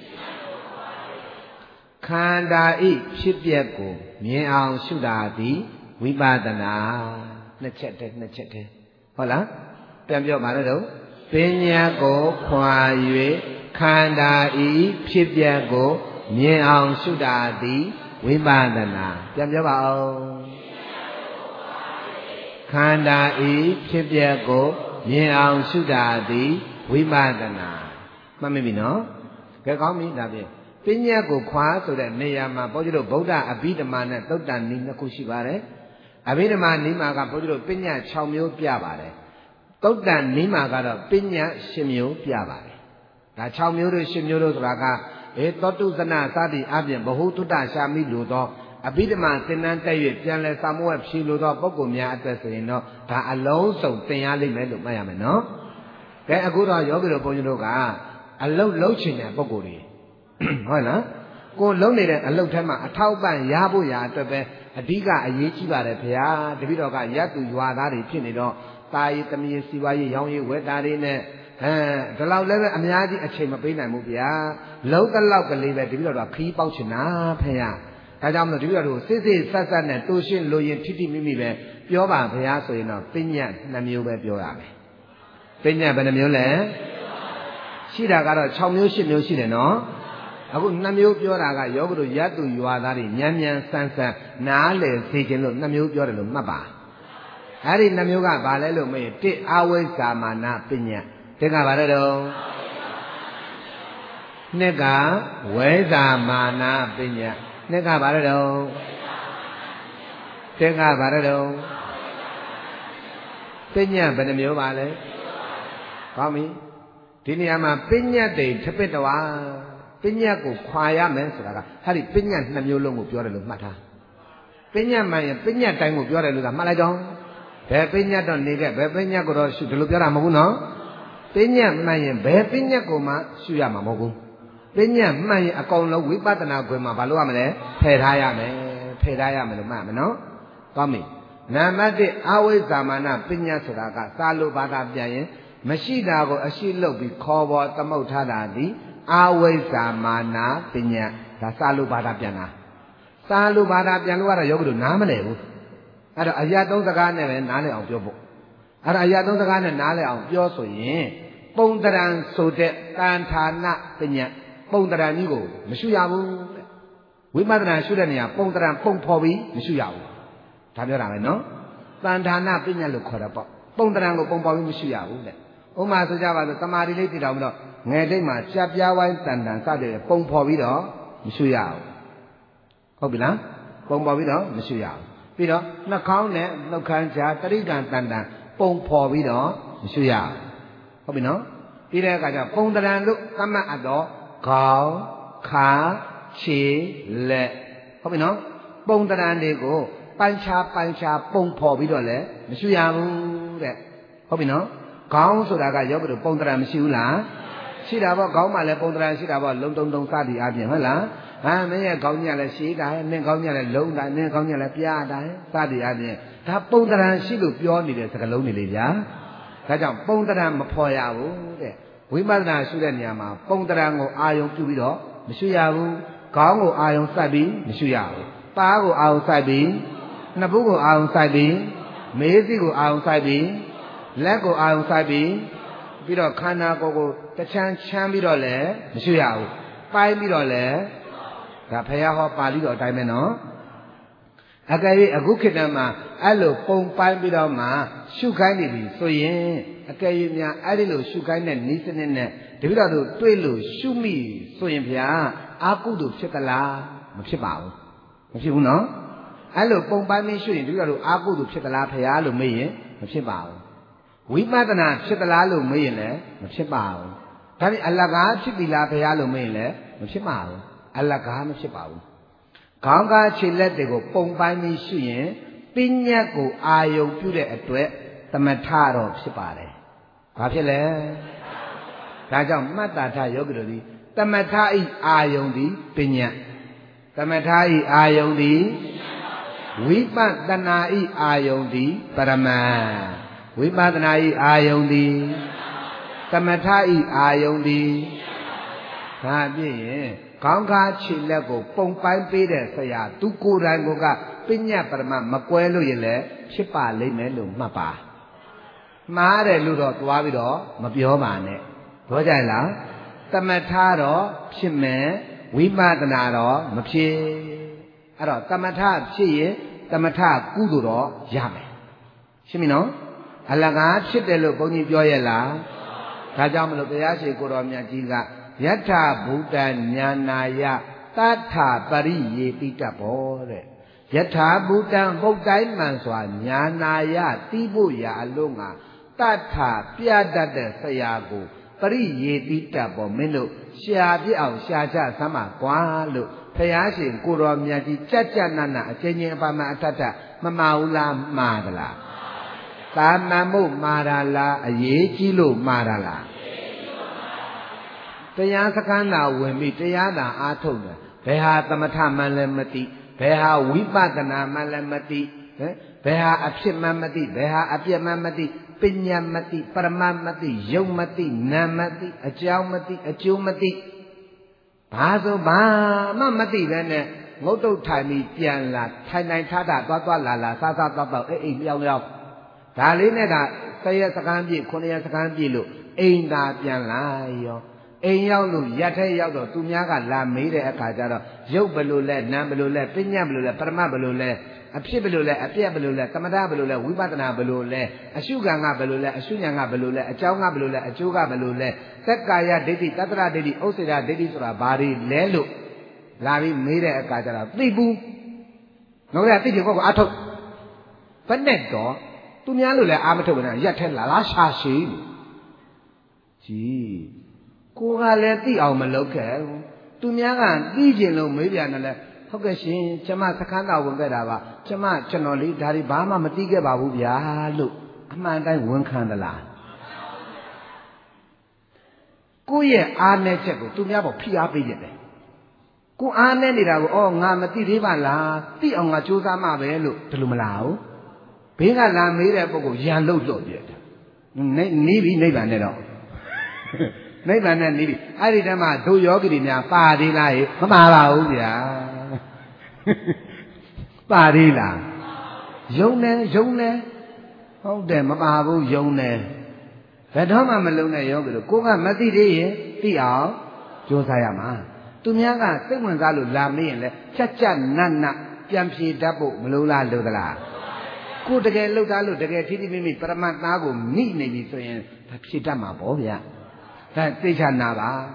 ခန္ဓာဤဖြစ်ပျက်ကိုမြင်အောင်ရှုတာသည်ဝိပဿနာနှစ်ချက်တည်းနှစ်ချက်တည်းဟုတ်လားပြန်ပြောပါတော့ပညာကိုခွာ၍ခန္ဓာဤဖြစ်ပျက်ကိုမြင်အောင်ရှုတာသည်ဝိပဿနာပြန်ပြောပါအောင်ခန္ဓာဤဖြစ်ပျက်ကိုမြင်အောင်ရှုတာသည်ဝိပဿနာမှတ်မိပြီနော်ကဲကောင်းပြီဒါဖြင့်ပညာကိုခွာဆိုတဲ့နေရာမှာဘုန်းကြီးတို့ဗုဒ္ဓအဘိဓမ္မာနဲ့သုတ်တန်နည်းနှစ်ခုရှိပါတယ်အဘိဓမ္မာနည်းမှာကဘုန်းကြီးတို့ပညာ၆မျိုးပြပါတယ်သုတ်တန်နည်းမှာကတော့ပညာ၈မျိုးပြပါတယ်ဒါ၆မျိုးတို့၈မျိုးတို့ဆိုတာကဧသောတုဇနာစသည်အပြင်ဘ ഹു တုတ္တရှာမိလိုသောအဘိဓမ္မာသင်္นานတက်၍ပြန်လဲစာမဝတ်ဖြေလိုသောပုဂ္ဂိုလ်များအတွက်ဆိုရင်တော့ဒါအလုံးစုံသင်ရလိမ့်မယ်လို့မှတ်ရမယ်နော်ကဲအခုတော့ယောဂီတို့ဘုန်းကြီးတို့ကအလုတ်လှုပ်ချင်တဲ့ပုဂ္ဂိုလ်တွေဟုတ်လားကိုလုံးနေတဲ့အလုတ်ထဲမှာအထောက်ပံ့ရဖို့ရာအတွက်ပဲအဓိကအရေးကြီးပါတယ်ဗျာတပည့်တော်ကရပ်သူရွာသားတွေဖြစ်နေတော့တာရီတမီစီဝါရေးရောင်းရေးဝက်တာတွေနဲ့အဲဒီလောက်လည်းပဲအများကြီးအချိန်မပေးနိုင်ဘူးဗျာလုံးတလောက်ကလေးပဲတပည့်တော်ကခီးပေါက်ချင်တာဖေ။ဒါကြောင့်မလို့တပည့်တော်တို့စစ်စစ်ဆက်ဆက်နဲ့တူရှင်းလိုရင်ထိထိမိမိပဲပြောပါဗျာဆိုရင်တော့ပညာနှစ်မျိုးပဲပြောရမယ်။ပညာဘယ်နှမျိုးလဲ။ရှိတာကတော့၆မျိုး၈မျိုးရှိတယ်နော်။အခုနှစ်မျိုးပြောတာကယောဂတို့ရတ်သူရွာသားတွေညံညံဆန်းဆန်းနားလေစေခြင်းလို့နှစ်မျိုးပြောတယ်လို့မှတ်ပါ။အဲ့ဒီနှစ်မျိုးကဘာလဲလို့မေးတစ်အဝိဇ္ဇာမာနပညာတစ်ကဘာလဲတော့နှစ်ကဝိဇ္ဇာမာနပညာနှစ်ကဘာလဲတော့တစ်ကဘာလဲတော့ပညာဘယ်နှမျိုးပါလဲကောင်းပြီဒီနေရာမှာပညာတိထပစ်တော်ပညာကိုခွာရမယ်ဆိုတာကဟာဒီပညာနှစ်မျိုးလုံးကိုပြောတယ်လို့မှတ်ထားပညာမှန်ရင်ပညာတိုင်းကိုပြောတယ်လို့ကမှတ်လိုက်တော့ဘယ်ပညာတော့နေတဲ့ဘယ်ပညာကိုတော့ရှုဒီလိုပြောတာမဟုတ်ဘူးနော်ပညာမှန်ရင်ဘယ်ပညာကိုမှရှုရမှာမဟုတ်ဘူးပညာမှန်ရင်အကောင်လုံးဝိပဿနာခွင်မှာဘာလို့ရမလဲဖယ်ထားရမယ်ဖယ်ထားရမယ်လို့မှတ်မယ်နော်ကောင်းပြီနံပါတ်တစ်အဝိဇ္ဇာမာနပညာဆိုတာကစာလိုဘာသာပြန်ရင်မရှိတာကိုအရှိလုပ်ပြီးခေါ်ပေါ်သမုတ်ထားတာဒီအဝိဇ္ဇာမာနပညာဒါစာလိုဘာသာပြန်တာစာလိုဘာသာပြန်လို့ကတော့ယောဂီတို့နားမလည်ဘူးအဲ့တော့အရာသုံးစကားနဲ့ပဲနားလည်အောင်ပြောဖို့အဲ့ဒါအရာသုံးစကားနဲ့နားလည်အောင်ပြောဆိုရင်ပုံတရံဆိုတဲ့တန်ဌာနပညာပုံတရံကြီးကိုမရှုရဘူးတဲ့ဝိပဿနာရှုတဲ့နေရာပုံတရံပုံဖော်ပြီးမရှုရဘူးဒါပြောတာပဲနော်တန်ဌာနပညာလို့ခေါ်တာပေါ့ပုံတရံကိုပုံဖော်ပြီးမရှုရဘူးတဲ့ဥမာဆိုကြပါစို့တမာတိလေးတည်တော်ပြီးတော့ငယ်တိတ်မှာကြပြားဝိုင်းတန်တန်စတဲ့ပုံဖော်ပြီးတော့မရှုရဘူးဟုတ်ပြီလားပုံပေါ်ပြီးတော့မရှိရဘူးပြီးတော့နှာခေါင်းနဲ့နှုတ်ခမ်းကြားတရိကံတန်တန်ပုံဖော်ပြီးတော့မရှိရဘူးဟုတ်ပြီနော်ပြီးတဲ့အခါကျပုံတရံလို့သတ်မှတ်အပ်တော့ခေါင်းခါခြေလက်ဟုတ်ပြီနော်ပုံတရံတွေကိုပိုင်းခြားပိုင်းခြားပုံဖော်ပြီးတော့လည်းမရှိရဘူးတဲ့ဟုတ်ပြီနော်ခေါင်းဆိုတာကယောဂီတို့ပုံတရံမရှိဘူးလားရှိတာပေါ့ခေါင်းမှာလည်းပုံတရံရှိတာပေါ့လုံတုံတုံစသည်အပြင်ဟုတ်လားဟာမင်းရဲ့ခေါင်းညလည်းရှိတာနင်းခေါင်းညလည်းလုံးတာနင်းခေါင်းညလည်းပြားတာစသည်အပြင်ဒါပုံတရံရှိလို့ပြောနေတဲ့စကားလုံးတွေလေဗျာဒါကြောင့်ပုံတရံမဖော်ရဘူးတဲ့ဝိပဿနာရှုတဲ့နေရာမှာပုံတရံကိုအာယုံပြုပြီးတော့မရှိရဘူးခေါင်းကိုအာယုံစိုက်ပြီးမရှိရဘူးပါးကိုအာယုံစိုက်ပြီးနှစ်ဖူးကိုအာယုံစိုက်ပြီးမေးစိကိုအာယုံစိုက်ပြီးလက်ကိုအာယုံစိုက်ပြီးပြီးတော့ခန္ဓာကိုယ်ကိုတချမ်းချမ်းပြီးတော့လည်းမရှိရဘူးပိုင်းပြီးတော့လည်းဒါဖယားဟောပါဠိတော်အတိုင်းပဲနော်အကယ်၍အခုခေတ်တည်းမှာအဲ့လိုပုံပိုင်းပြီးတော့မှရှုခိုင်းနေပြီဆိုရင်အကယ်၍များအဲ့ဒီလိုရှုခိုင်းတဲ့နည်းစနစ်နဲ့တပည့်တော်တို့တွေ့လို့ရှုမိဆိုရင်ဗျာအာကုသို့ဖြစ်သလားမဖြစ်ပါဘူးမဖြစ်ဘူးနော်အဲ့လိုပုံပိုင်းပြီးရှုရင်တပည့်တော်တို့အာကုသို့ဖြစ်သလားဖယားလို့မေးရင်မဖြစ်ပါဘူးဝိပဿနာဖြစ်သလားလို့မေးရင်လည်းမဖြစ်ပါဘူးဒါပြင်အလကားဖြစ်ပြီလားဖယားလို့မေးရင်လည်းမဖြစ်ပါဘူးအလကားမဖြစ်ပါဘူးခေါင်းကားခြေလက်တွေကိုပုံပိုင်းပြီးရှုရင်ပညာကိုအာယုံပြုတဲ့အတွက်သမထတော့ဖြစ်ပါတယ်ဘာဖြစ်လဲဒါကြောင့်မှတ်တာထယောဂီတို့ဒီသမထဤအာယုံသည်ပညာသမထဤအာယုံသည်ဝိပဿနာဤအာယုံသည်ပရမတ်ဝိပဿနာဤအာယုံသည်သမထဤအာယုံသည်ဒါပြည့်ရင်ခေါင်းခါခြေလက်ကိုပုံပိုင်းပေးတဲ့ဆရာသူကိုယ်တိုင်ကပညာပရမတ်မကွဲလို့ရင်လည်းဖြစ်ပါလိမ့်မယ်လို့မှတ်ပါမှားတယ်လို့တော့သွားပြီးတော့မပြောပါနဲ့ပြောကြလားသမထတော့ဖြစ်မယ်ဝိပဿနာတော့မဖြစ်အဲ့တော့သမထဖြစ်ရင်သမထကုသိုလ်တော့ရမယ်ရှင်းပြီနော်အလကားဖြစ်တယ်လို့ဘုန်းကြီးပြောရဲ့လားဒါကြောင့်မလို့တရားရှိကိုတော်မြတ်ကြီးကယထာဘုဒ္ဓညာနာယတထာပရိယေတိတဘောတဲ့ယထာဘုဒ္ဓဟုတ်တိုင်းမှန်စွာညာနာယတိဖို့ရာအလုံးကတထာပြတတ်တဲ့ဆရာကိုပရိယေတိတဘောမင်းတို့ရှာပြအောင်ရှာကြစမ်းပါကွာလို့ဖယားရှင်ကိုတော်မြတ်ကြီးကြက်ကြက်နတ်နတ်အချင်းချင်းအပါမအထက်ထမမှားဘူးလားမှားသလားသာမန်မှုမှားတာလားအရေးကြီးလို့မှားတာလားတရားစခန်းသာဝင်ပြီးတရားသာအားထုတ်တယ်ဘယ်ဟာသမထမှန်လည်းမသိဘယ်ဟာဝိပဿနာမှန်လည်းမသိဟမ်ဘယ်ဟာအဖြစ်မှန်မသိဘယ်ဟာအပြစ်မှန်မသိပညာမသိပရမတ်မသိယုတ်မသိနာမသိအကြောင်းမသိအကျိုးမသိဘာဆိုဘာမှမသိပဲနဲ့ငုတ်တုတ်ထိုင်ပြီးပြန်လာထိုင်နိုင်ထထသွားသွားလာလာစားစားတော့တော့အိမ်အိမ်ပြောင်းပြောင်းဒါလေးနဲ့ဒါဆယ်ရက်စကန်းပြည့်ခုနှစ်ရက်စကန်းပြည့်လို့အိမ်သာပြန်လာရောအိမ်ရောက်လို့ရက်ထဲရောက်တော့သူများကလာမေးတဲ့အခါကျတော့ရုပ်ဘယ်လိုလဲနာမ်ဘယ်လိုလဲပညာဘယ်လိုလဲပရမတ်ဘယ်လိုလဲအဖြစ်ဘယ်လိုလဲအပြက်ဘယ်လိုလဲသမထဘယ်လိုလဲဝိပဿနာဘယ်လိုလဲအရှုခံကဘယ်လိုလဲအရှုဉာဏ်ကဘယ်လိုလဲအကြောင်းကဘယ်လိုလဲအကျိုးကဘယ်လိုလဲသက္ကာယဒိဋ္ဌိတတ္တရဒိဋ္ဌိဥစ္စေယဒိဋ္ဌိဆိုတာဘာတွေလဲလို့လာပြီးမေးတဲ့အခါကျတော့သိဘူးငါကသိတယ်ကောကအထုတ်ဘယ်နဲ့တော့သူများလို့လဲအာမထုတ်ဘူးနဲ့ရက်ထဲလာလားရှာရှည်ကြီးကိုကလည်းသိအောင်မလုပ်ခဲ့ဘူးသူများကသိကျင်လို့မေးပြန်တယ်လေဟုတ်ကဲ့ရှင်ကျမစခန်းတော်ဝင်ခဲ့တာပါကျမကျွန်တော်လေးဒါတွေဘာမှမသိခဲ့ပါဘူးဗျာလို့အမှန်တိုင်းဝန်ခံသလားကိုယ့်ရဲ့အားနည်းချက်ကိုသူများပေါ်ဖိအားပေးရတယ်ကိုအားနည်းနေတာကိုအော်ငါမသိသေးပါလားသိအောင်ငါစူးစမ်းမှပဲလို့ဒီလိုမလားဘူးဘေးကလာမေးတဲ့ပုဂ္ဂိုလ်ရန်လို့လို့ပြတယ်နေနေပြီနိဗ္ဗာန်နဲ့တော့နိဗ္ဗာန်နဲ့နေပြီအဲ့ဒီတည်းမှာဒုယောဂီတွေများပါသေးလားဟေ့မပါပါဘူးဗျာပါသေးလားယုံတယ်ယုံတယ်ဟုတ်တယ်မပါဘူးယုံတယ်ဘယ်တော့မှမလုံးနဲ့ယောဂီတို့ကိုကမသိသေးရင်သိအောင်ကြိုးစားရမှာသူများကစိတ်ဝင်စားလို့လာမေးရင်လည်းချက်ချက်နတ်နတ်ပြန်ဖြေတတ်ဖို့မလိုလားလို့သလားကိုတကယ်လှုပ်သားလို့တကယ်ထိထိမိမိပရမတ်သားကိုမိနေပြီဆိုရင်ဖြေတတ်မှာပေါ့ဗျာဒါသိချနာပါ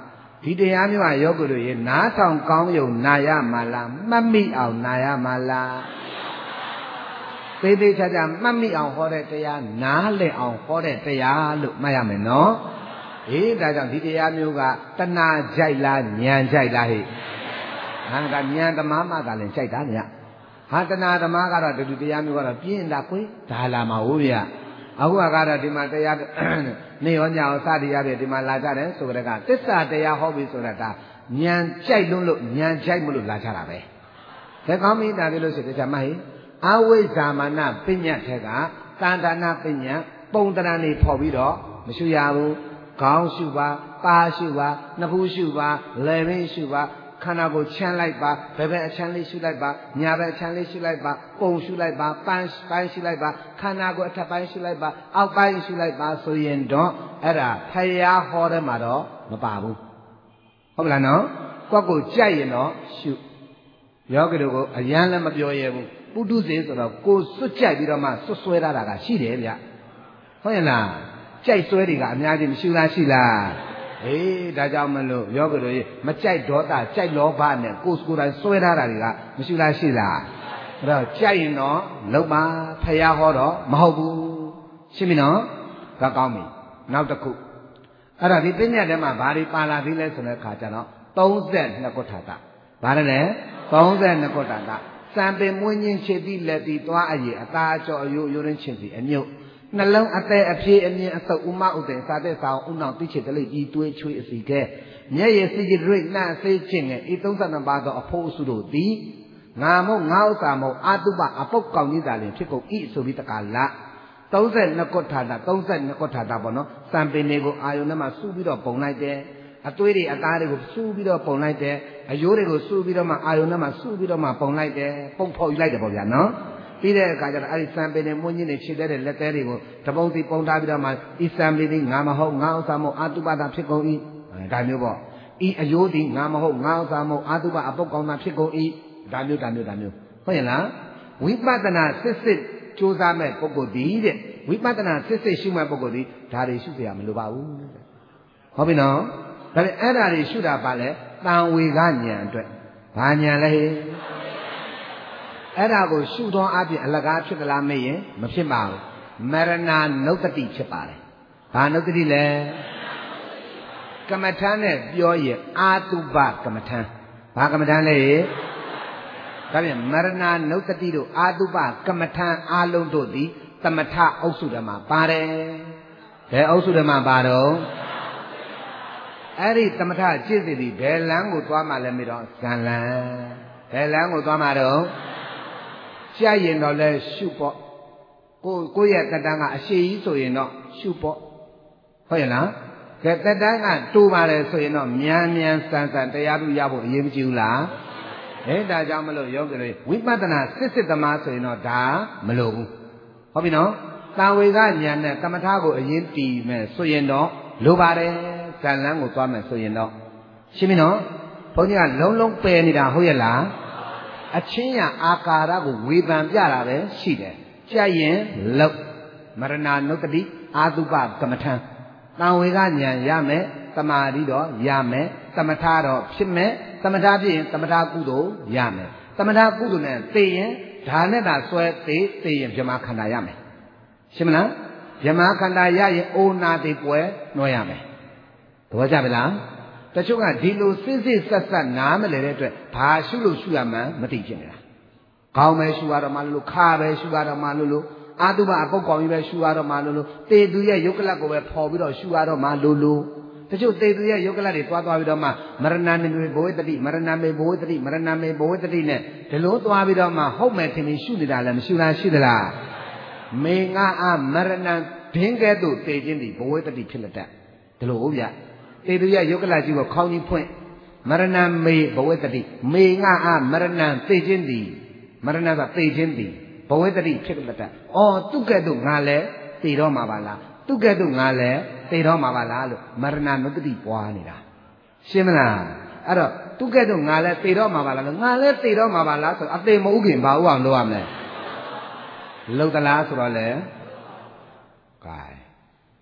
ဒီတရားမျိုးကယောဂီတို့ရေနားဆောင်ကောင်းယုံနာရမှာလားမှတ်မိအောင်နာရမှာလားသေးသေးချာချာမှတ်မိအောင်ဟောတဲ့တရားနားလည်အောင်ဟောတဲ့တရားလို့မှတ်ရမယ်နော်အေးဒါကြောင့်ဒီတရားမျိုးကတဏှာကြိုက်လားဉာဏ်ကြိုက်လားဟဲ့ဟာကဉာဏ်သမားမှသာလည်းကြိုက်တာဗျဟာတဏှာသမားကတော့ဒီတရားမျိုးကတော့ပြင်းတာကွယ်ဒါလာမှာဟုတ်ဗျအခုကတော့ဒီမှာတရားနေရောညောစတရားတွေဒီမှာလာကြတယ်ဆိုကြတဲ့ကသစ္စာတရားဟောပြီဆိုတာဒါဉာဏ်ကြိုက်လို့လို့ဉာဏ်ကြိုက်မလို့လာကြတာပဲဒါကောင်းပြီဒါပြလို့ဆိုတရားမဟိအဝိဇ္ဇာမာနပညာထက်ကတန်ထာနာပညာပုံတရံနေဖော်ပြီးတော့မရှိရဘူးခေါင်းရှုပါပါရှုပါနှဖူးရှုပါလည်ပင်းရှုပါခန္ဓာကိုချမ်းလိုက်ပါဘယ်ဘက်အချမ်းလေးရှုလိုက်ပါညာဘက်အချမ်းလေးရှုလိုက်ပါပုံရှုလိုက်ပါပန်းပိုင်းရှုလိုက်ပါခန္ဓာကိုအထက်ပိုင်းရှုလိုက်ပါအောက်ပိုင်းရှုလိုက်ပါဆိုရင်တော့အဲ့ဒါဖယားဟောတဲ့မှာတော့မပါဘူးဟုတ်လားနော်ကိုယ့်ကိုကြိုက်ရင်တော့ရှုယောဂီတို့ကိုအရန်လည်းမပြောရဘူးပုထုဇဉ်ဆိုတော့ကိုစွတ်ကြိုက်ပြီးတော့မှစွတ်ဆွဲရတာကရှိတယ်ဗျဟုတ်ရဲ့လားကြိုက်ဆွဲတွေကအများကြီးမရှိလားရှိလားအေးဒါကြောင့်မလို့ယောဂီတို့မကြိုက်ဒေါသကြိုက်လောဘနဲ့ကိုယ်ကိုယ်တိုင်ဆွဲထားတာတွေကမရှိလားရှိလားအဲ့တော့ကြိုက်ရင်တော့လုံးပါဖယားဟောတော့မဟုတ်ဘူးရှင်းပြီနော်ဒါကောင်းပြီနောက်တစ်ခုအဲ့ဒါဒီပညာထဲမှာဘာတွေပါလာသေးလဲဆိုတဲ့အခါကျတော့သုံးဆယ်နှစ်ခုထာတာဘာလဲလဲသုံးဆယ်နှစ်ခုထာတာစံပင်မွေးညင်းခြေတိလက်တိသွားအည်အသားအကျော်အယိုးရိုးရင်းချင်းစီအမြုပ်နှလုံးအသေးအဖြေအမြင်အဆုပ်ဥမဥဒေစာတဲ့စာအောင်ဥနောင်တိချေတလိဤတွေးချွေးအစီကဲမျက်ရည်စီကြရိတ်နှံ့ဆေးခြင်းငယ်ဤသုံးဆယ်နှစ်ပါးသောအဖို့အစုတို့သည်ငါမို့ငါဥစ္စာမို့အာတုပအပုတ်ကောင်းကြီးသာလင်ဖြစ်ကုန်ဤဆိုပြီးတကလားသုံးဆယ်နှစ်ခုထာတာသုံးဆယ်နှစ်ခုထာတာပေါ့နော်စံပင်တွေကိုအာယုန်ထဲမှာစုပြီးတော့ပုံလိုက်တယ်အသွေးတွေအသားတွေကိုစုပြီးတော့ပုံလိုက်တယ်အယိုးတွေကိုစုပြီးတော့မှအာယုန်ထဲမှာစုပြီးတော့မှပုံလိုက်တယ်ပုံဖော်ယူလိုက်တယ်ပေါ့ဗျာနော်ပြီးတဲ့အခါကျတော့အဲ့ဒီစံပင်တွေမွှင်းကြီးတွေခြေတဲ့လက်သေးတွေကိုတပုံစီပုံထားပြီးတော့မှဤစံပင်ဒီငါမဟုတ်ငါဥစ္စာမဟုတ်အာတုပတာဖြစ်ကုန်၏ဒါမျိုးပေါ့ဤအယိုးဒီငါမဟုတ်ငါဥစ္စာမဟုတ်အာတုပအပုတ်ကောင်းတာဖြစ်ကုန်၏ဒါမျိုးဒါမျိုးဒါမျိုးဟုတ်ရဲ့လားဝိပဿနာစစ်စစ်ကြိုးစားမဲ့ပုဂ္ဂိုလ်ဒီတဲ့ဝိပဿနာစစ်စစ်ရှုမဲ့ပုဂ္ဂိုလ်ဒီဒါတွေရှုเสียမလိုပါဘူးဟုတ်ပြီနော်ဒါပေမဲ့အဲ့ဒါတွေရှုတာပါလေတန်ဝေကဉာဏ်အတွက်ဘာဉာဏ်လဲအဲ့ဒါကိုရှုသောအပြင်အလကားဖြစ်သလားမေးရင်မဖြစ်ပါဘူးမရဏနုတ္တိဖြစ်ပါတယ်ဘာနုတ္တိလဲကမ္မထမ်းနဲ့ပြောရင်အာတုပကမ္မထမ်းဘာကမ္မထမ်းလဲဒါပြန်မရဏနုတ္တိတို့အာတုပကမ္မထမ်းအာလုံးတို့သည်သမထအုပ်စုထဲမှာပါတယ်ဘယ်အုပ်စုထဲမှာပါတော့အဲ့ဒီသမထကျင့်စီသည်ဘယ်လမ်းကိုသွားမှလဲမေးတော့ဇန်လန်းဘယ်လမ်းကိုသွားမှတော့ကြိုက်ရင်တော့လဲရှုပေါ့ကိုကိုရဲ့တတန်းကအရှိကြီးဆိုရင်တော့ရှုပေါ့ဟုတ်ရဲ့လားကဲတတန်းကတူပါတယ်ဆိုရင်တော့မြန်မြန်ဆန်ဆန်တရားသူရဖို့အရေးမကြီးဘူးလားအဲဒါကြောင့်မလို့ယောဂီတွေဝိပဿနာစစ်စစ်သမားဆိုရင်တော့ဒါမလိုဘူးဟုတ်ပြီနော်တာဝေကဉာဏ်နဲ့သမထကိုအရင်တည်မယ်ဆိုရင်တော့လိုပါတယ်ဇန်လန်းကိုသွားမယ်ဆိုရင်တော့ရှင်းပြီနော်ဘုန်းကြီးကလုံးလုံးပယ်နေတာဟုတ်ရဲ့လားအချင်းရအာကာရကိုဝေဖန်ပြတာပဲရှိတယ်ကြိုက်ရင်လောက်မရဏနုတ္တိအာတုပကမ္မထံတန်ဝေကဉာဏ်ရမယ်တမာတိတော့ရမယ်သမထတော့ဖြစ်မယ်သမထဖြစ်ရင်သမထကုသိုလ်ရမယ်သမထကုသိုလ်နဲ့သိရင်ဒါနဲ့သာဆွဲသိသိရင်ဗြဟ္မာခန္ဓာရမယ်ရှင်းမလားဗြဟ္မာခန္ဓာရရင်အိုနာတိပွဲနှွှဲရမယ်သဘောကျပြီလားတချို့ကဒီလိုစစ်စစ်ဆက်ဆက်နားမလဲတဲ့အတွက်ဘာရှုလို့ရှုရမှန်းမသိချင်နေတာခေါင်းပဲရှုရတော့မှလို့ခါပဲရှုရတော့မှလို့လို့အာတုပအပုတ်ကောင်ကြီးပဲရှုရတော့မှလို့လို့တေသူရဲ့ယုတ်ကလတ်ကိုပဲဖော်ပြီးတော့ရှုရတော့မှလို့လို့တချို့တေသူရဲ့ယုတ်ကလတ်တွေသွားသွားပြီးတော့မှမရဏမေဘဝေတတိမရဏမေဘဝေတတိမရဏမေဘဝေတတိနဲ့ဒီလိုသွားပြီးတော့မှဟုတ်မယ်ထင်ပြီးရှုနေတာလည်းမရှိလားရှိသလားမေငါအာမရဏဒင်းကဲ့သို့တေခြင်းသည်ဘဝေတတိဖြစ်လက်တတ်ဒီလိုဟုတ်ဗျတေသူရဲ့ယုတ်ကလကြီးကိုခေါင်းကြီးဖွင့်မရဏမေဘဝေတတိမေငါအာမရဏသေခြင်းသည်မရဏကသေခြင်းသည်ဘဝေတတိဖြစ်လက်တတ်အော်သူကဲ့သို့ငါလည်းသေတော့မှာပါလားသူကဲ့သို့ငါလည်းသေတော့မှာပါလားလို့မရဏနုတ္တိပွားနေတာရှင်းမလားအဲ့တော့သူကဲ့သို့ငါလည်းသေတော့မှာပါလားလို့ငါလည်းသေတော့မှာပါလားဆိုအသေးမဟုတ်ခင်ဘာဥအောင်လုပ်ရမလဲလှုပ်သလားဆိုတော့လေ gain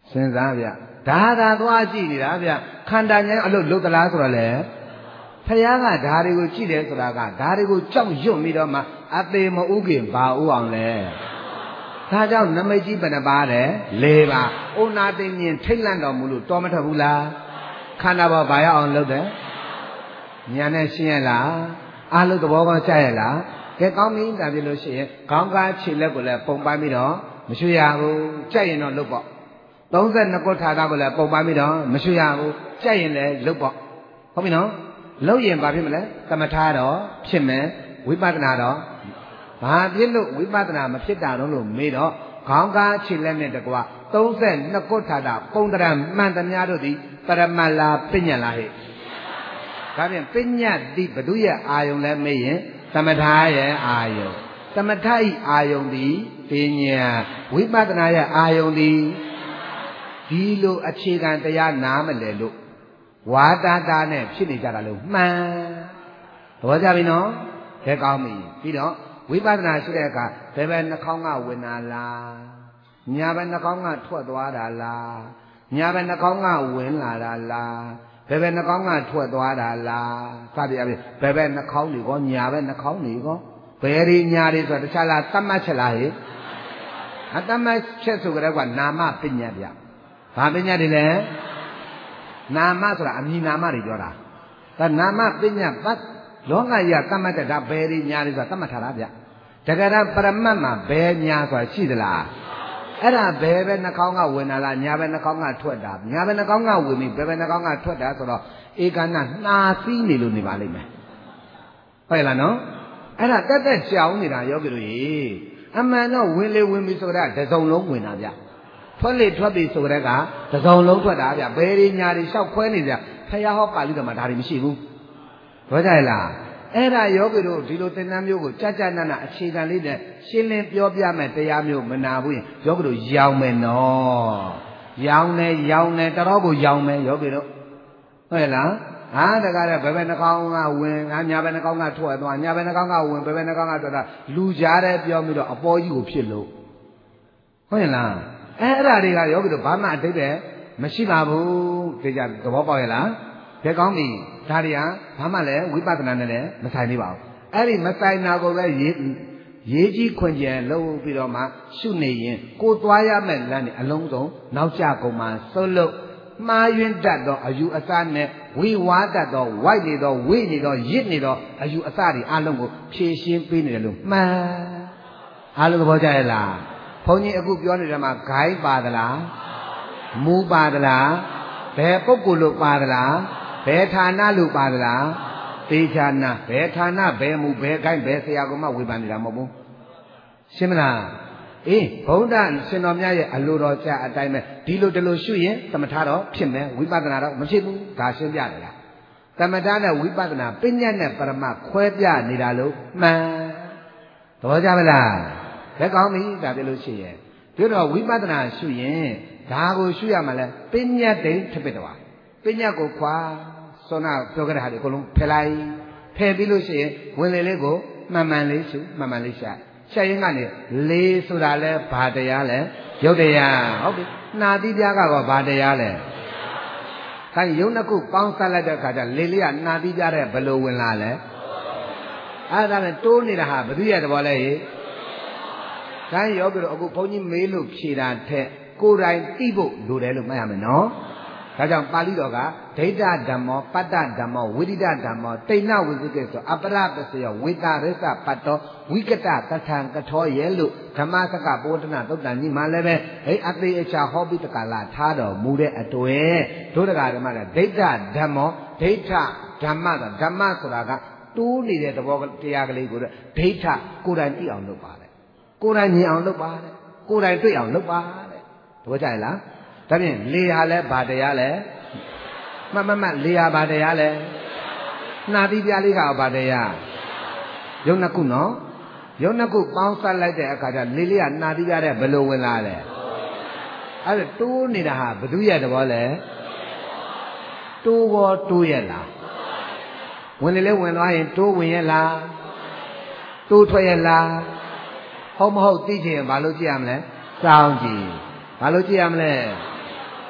စဉ်းစားဗျဒါသာသွားကြည့်နေတာဗျခန္ဓာဉာဏ်အလုပ်လုပ်သလားဆိုတော့လေဖယားကဓာတွေကိုကြည့်တယ်ဆိုတာကဓာတွေကိုကြောက်ရွံ့ပြီးတော့မှအသေးမဥခင်ဘာဥအောင်လဲဒါကြောင့်နမိတ်ကြီးဘယ်နှပါတဲ့၄ပါးဩနာသိမြင်ထိတ်လန့်တော်မူလို့တော်မထွက်ဘူးလားခန္ဓာဘောဘာရအောင်လုပ်တယ်ဉာဏ်နဲ့ရှင်းရလားအာလုသဘောကောကြရလားကဲကောင်းပြီဒါပြလို့ရှိရင်ခေါင်းကားခြေလက်ကိုလည်းပုံပိုင်းပြီးတော့မရွှေရဘူးကြက်ရင်တော့လုပ်ပေါ့သုံး၂ခုထာတာကိုလည်းပုံပိုင်းပြီးတော့မရွှေရဘူးကြက်ရင်လည်းလုပ်ပေါ့ဟုတ်ပြီနော်လုပ်ရင်ဘာဖြစ်မလဲသမထတော့ဖြစ်မယ်ဝိပဿနာတော့ဘာဖြစ်လို့ဝိပဿနာမဖြစ်တာတော့လို့မေးတော့ခေါင်းကားခြေလက်နဲ့တကွာသုံး၂ခုထာတာပုံတရံမှန်သမျှတို့သည်ပရမလာပညာလားဟဲ့ဒါဖြင့်ပညာတိဘဒုရဲ့အာယုံလဲမေးရင်သမထရဲ့အာယုံသမထဤအာယုံသည်ပညာဝိပဿနာရဲ့အာယုံသည်ဒီလိုအခြေခံတရားနားမလဲလို့ဝါတာတာနဲ့ဖြစ်နေကြတာလို့မှန်သဘောကျပြီနော်ခဲကောင်းပြီပြီးတော့ဝိပဿနာရှိတဲ့အခါဘယ်ဘက်နှာခေါင်းကဝင်လာလားညာဘက်နှာခေါင်းကထွက်သွားတာလားညာဘက်နှာခေါင်းကဝင်လာတာလားဘယ်ဘက်နှာခေါင်းကထွက်သွားတာလားစသည်အပြင်ဘယ်ဘက်နှာခေါင်းတွေကောညာဘက်နှာခေါင်းတွေကောဘယ်ရီညာတွေဆိုတခြားလားတတ်မှတ်ချက်လားဟဲ့အတတ်မှတ်ချက်ဆိုကြတဲ့ကနာမပညာဗျဘာပညာတွေလဲနာမဆိုတာအမည်နာမတွေပြောတာဒါနာမပညာပတ်လောကကြီးကတတ်မှတ်တဲ့ဒါဘယ်ရီညာတွေဆိုတာတတ်မှတ်ထားတာဗျတကယ်တော့ပရမတ်မှာဘယ်ညာဆိုတာရှိသလားအဲ့ဒါဘယ်ပဲနှာခေါင်းကဝင်လာလားညာဘက်နှာခေါင်းကထွက်တာညာဘက်နှာခေါင်းကဝင်ပြီးဘယ်ဘက်နှာခေါင်းကထွက်တာဆိုတော့ဧကနာနှာစီးနေလို့နေပါလိမ့်မယ်ဟုတ်လားနော်အဲ့ဒါတက်တက်ကြောင်နေတာယောဂီတို့ရေအမှန်တော့ဝင်လေဝင်ပြီဆိုတာတစုံလုံးဝင်တာဗျထွက်လေထွက်ပြီဆိုတဲ့ကတစုံလုံးထွက်တာဗျဘယ်ဒီညာတွေလျှောက်ခွဲနေကြဖယားဟောပါဠိတော်မှာဒါတွေမရှိဘူးပြောကြရလားအဲ့ဒါယောဂီတို့ဒီလိုသင်္นานမျိုးကိုကြကြနနအခြေခံလေးနဲ့ရှင်းလင်းပြောပြမယ်တရားမျိုးမနာဘူးရင်ယောဂီတို့ရောင်မယ်နော်ရောင်နေရောင်နေတတော်ကိုရောင်မယ်ယောဂီတို့ဟုတ်လားဟာတကားတဲ့ဘယ်ဘက်နှာခေါင်းကဝင်ငါညာဘက်နှာခေါင်းကထွက်သွားညာဘက်နှာခေါင်းကဝင်ဘယ်ဘက်နှာခေါင်းကထွက်တာလူကြားတဲ့ပြောပြီးတော့အပေါ်ကြီးကိုဖြစ်လို့ဟုတ်လားအဲ့အဲ့ဒါတွေကယောဂီတို့ဘာမှအတိတ်ပဲမရှိပါဘူးသိကြသဘောပေါက်ရဲ့လားဒါကောင်းပြီဒါတွေကဘာမှလည်းဝိပဿနာနဲ့လည်းမဆိုင်သေးပါဘူးအဲ့ဒီမဆိုင်တာကိုပဲရေးရေးကြီးခွင်ကျယ်လုပ်ပြီးတော့မှရှုနေရင်ကိုသွားရမဲ့လမ်းနေအလုံးစုံနောက်ကျကုန်မှဆုတ်လို့မှားယွင်းတတ်သောအယူအဆနဲ့ဝိဝါဒတတ်သောဝိုက်နေသောဝိနေသောရစ်နေသောအယူအဆတွေအလုံးကိုဖြည့်ရှင်းပေးနေတယ်လို့မှန်အားလုံးသဘောကျရဲ့လားဘုန်းကြီးအခုပြောနေတဲ့မှာဂိုင်းပါသလားမူပါသလားဘယ်ပုဂ္ဂိုလ်လို့ပါသလားဘယ်ဌာနလို့ပါသလားသေချာနာဘယ်ဌာနဘယ်မူဘယ်ဂိုင်းဘယ်ဆရာကမှဝေဖန်နေတာမဟုတ်ဘူးရှင်းမလားအေးဗုဒ္ဓရှင်တော်မြတ်ရဲ့အလိုတော်ကြအတိုင်းပဲဒီလိုဒီလိုရှုရင်သမထတော့ဖြစ်မယ်ဝိပဿနာတော့မဖြစ်ဘူးဒါရှင်းပြတယ်လားသမထနဲ့ဝိပဿနာပညာနဲ့ပရမခွဲပြနေတာလို့မှန်သဘောကျမလားလက်ကောင်းပြီဒါပြလို့ရှိရင်တို့တော့ဝိပဿနာရှုရင်ဒါကိုရှုရမှလဲပညာတိထပိတ္တဝါပညာကိုခွာစောနာပြောကြတဲ့ဟာတွေအကုန်လုံးဖယ်လိုက်ဖယ်ပြီးလို့ရှိရင်ဝင်လေလေးကိုမှန်မှန်လေးရှုမှန်မှန်လေးရှာရှာရင်ကနေလေးဆိုတာလဲဘာတရားလဲရုပ်တရားဟုတ်ပြီနာတိပြားကတော့ဘာတရားလဲခိုင်းရုပ်နှစ်ခုပေါင်းဆက်လိုက်တဲ့အခါကျလေးလေးကနာတိပြားတဲ့ဘယ်လိုဝင်လာလဲအဲ့ဒါနဲ့တိုးနေတာဟာဘယ်သူရဲ့သဘောလဲဟိခိုင်းရောပြီးတော့အခုဘုန်းကြီးမေးလို့ဖြေတာထက်ကိုယ်တိုင်သိဖို့လိုတယ်လို့မှတ်ရမယ်နော်ဒါကြောင့်ပါဠိတော်ကဒိဋ္ဌဓမ္မောပတ္တဓမ္မောဝိရိဒဓမ္မောတိဏ္ဏဝိသိကိဆိုအပရပစ္စယောဝေတာရစ္စပတ်တော်ဝိကတတထံကထောရဲလို့ဓမ္မစကပောဒနာသုတ်တန်ကြီးမှလည်းပဲဟိအသေးအချာဟောပြီးတကလာထားတော်မူတဲ့အတွေ့ဒုဒကာဓမ္မကဒိဋ္ဌဓမ္မောဒိဋ္ဌဓမ္မကဓမ္မဆိုတာကတိုးနေတဲ့သဘောတရားကလေးကိုဒိဋ္ဌကိုယ်တိုင်သိအောင်လုပ်ပါတယ်ကိုယ်တိုင်မြင်အောင်လုပ်ပါတယ်ကိုယ်တိုင်တွေ့အောင်လုပ်ပါတယ်သဘောကျလားဒါဖြင့်လေဟာလဲဘာတရားလဲမမမလေဟာဘာတရားလဲနှာတိပြားလေးကဘာတရားရုပ်နှစ်ခုနော်ရုပ်နှစ်ခုပေါင်းစပ်လိုက်တဲ့အခါကျလေလေးကနှာတိပြားတဲ့ဘယ်လိုဝင်လာလဲအဲ့ဒါတိုးနေတာဟာဘယ်သူရဲ့သဘောလဲတိုးဘောတိုးရဲ့လားဝင်လေလေးဝင်သွားရင်တိုးဝင်ရဲ့လားတိုးထွက်ရဲ့လားဟုတ်မဟုတ်သိချင်ရင်ဘာလို့ကြည့်ရမလဲစောင့်ကြည့်ဘာလို့ကြည့်ရမလဲ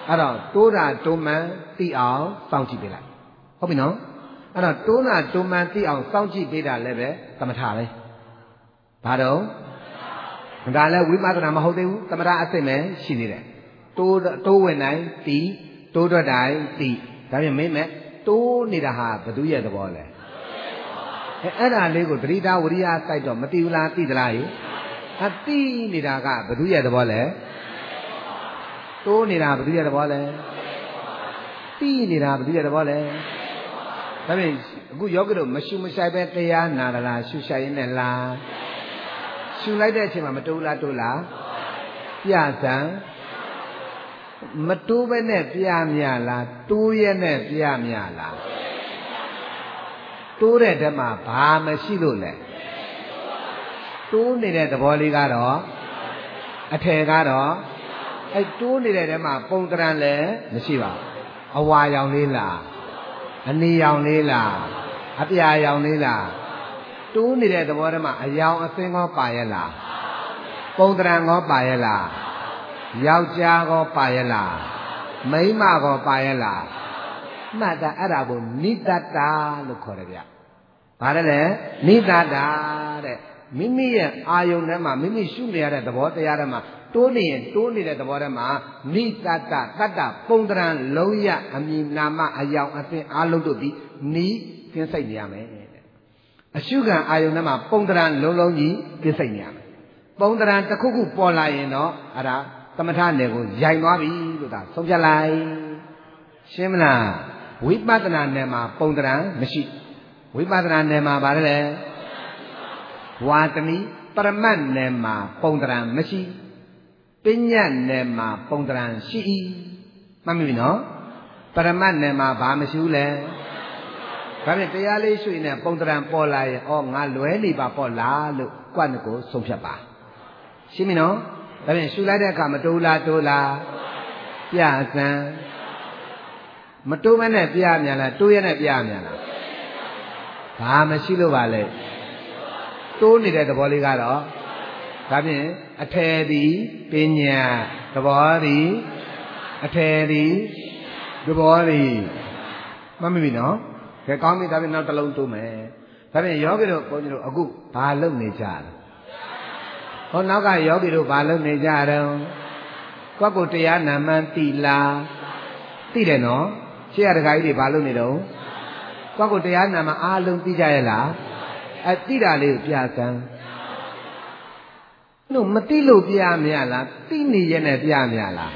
အဲ့တော့တိုးတာတိုးမှန်သိအောင်စောင့်ကြည့်ပေးလိုက်ဟုတ်ပြီနော်အဲ့တော့တိုးတာတိုးမှန်သိအောင်စောင့်ကြည့်ပေးတာလည်းပဲသမထပဲဘာတော့ဒါလည်းဝိပဿနာမဟုတ်သေးဘူးသမထအစစ်ပဲရှိသေးတယ်တိုးတိုးဝင်တိုင်းသိတိုးထွက်တိုင်းသိဒါပြင်မင်းမဲ့တိုးနေတာဟာဘသူရဲ့သဘောလဲအဲအဲ့ဒါလေးကိုသတိထားဝရိယစိုက်တော့မသိဘူးလားသိသလားဟိအသိနေတာကဘသူရဲ့သဘောလဲတိုးနေတာဘသူရဲ့သဘောလဲသိနေတာဘသူရဲ့သဘောလဲဒါပြင်အခုယောဂီတို့မရှုမဆိုင်ပဲတရားနာရလားရှုဆိုင်ရင်းနဲ့လားရှုလိုက်တဲ့အချိန်မှာမတိုးလားတိုးလားပြစံမတိုးပဲနဲ့ပြမြလားတိုးရဲ့နဲ့ပြမြလားတိုးတဲ့ဓမ္မဘာမရှိလို့လဲတိုးနေတဲ့သဘောလေးကတော့အထယ်ကတော့အဲတိုးနေတဲ့ဓမ္မပုံတရံလည်းမရှိပါဘူးအဝါရောင်လေးလားအနီရောင်လေးလားအပြာရောင်လေးလားတိုးနေတဲ့သဘောဓမ္မအယောင်အစင်းကောပါရဲ့လားပုံတရံကောပါရဲ့လားယောက်ျားကောပါရဲ့လားမိန်းမကောပါရဲ့လားမှတ်တာအဲ့ဒါကိုနိတ္တတာလို့ခေါ်တယ်ဗျ။ဘာလဲလဲနိတ္တတာတဲ့မိမိရဲ့အာယုန်ထဲမှာမိမိရှုနေရတဲ့သဘောတရားထဲမှာတိုးနေရင်တိုးနေတဲ့သဘောထဲမှာနိတ္တတာတတ္တပုံတရံလုံးရအမည်နာမအယောင်အသင်အားလုံးတို့သည်နိကင်းစိတ်နေရမယ်တဲ့အရှုခံအာယုန်ထဲမှာပုံတရံလုံးလုံးကြီးကင်းစိတ်နေရမယ်ပုံတရံတစ်ခုခုပေါ်လာရင်တော့အဲ့ဒါသမထနယ်ကိုရိုင်သွားပြီလို့ဒါဆုံးဖြတ်လိုက်ရှင်းမလားဝိပဿနာနယ်မှာပုံတရံမရှိဝိပဿနာနယ်မှာဗါတယ်လေဝါတဏီပရမတ်နယ်မှာပုံတရံမရှိပညာနယ်မှာပုံတရံရှိ၏မှတ်မိပြီနော်ပရမတ်နယ်မှာဘာမရှိဘူးလဲဒါဖြင့်တရားလေးရွှေနဲ့ပုံတရံပေါ်လာရင်ဩငါလွဲနေပါပေါ့လားလို့ကွက်ကိုဆုံးဖြတ်ပါရှင်းပြီနော်ဒါဖြင့်ရှုလိုက်တဲ့အခါမတိုးလားတိုးလားပြစံမတိုးမနဲ့ပြမြန်လားတိုးရနဲ့ပြမြန်လားဘာမရှိလို့ပါလဲတိုးနေတဲ့သဘောလေးကတော့ဒါဖြင့်အထယ်သည်ပညာသဘောသည်အထယ်သည်သဘောသည်မှတ်မိပြီနော်ကဲကောင်းပြီဒါဖြင့်နောက်တစ်လုံးတိုးမယ်ဒါဖြင့်ယောဂီတို့ဘုန်းကြီးတို့အခုဘာလုပ်နေကြလဲဟောနောက်ကယောဂီတို့ဘာလုပ်နေကြတော့ကိုယ့်ကိုယ်တရားနာမှန်းသိလားသိတယ်နော်ရှေ့ရတခါကြီးတွေဘာလုပ်နေတော့ကိုယ့်ကိုယ်တရားနာမှအားလုံးသိကြရဲ့လားအဲသိတာလေးကိုပြစမ်းလို့မသိလို့ပြမရလားသိနေရဲ့နဲ့ပြမရလား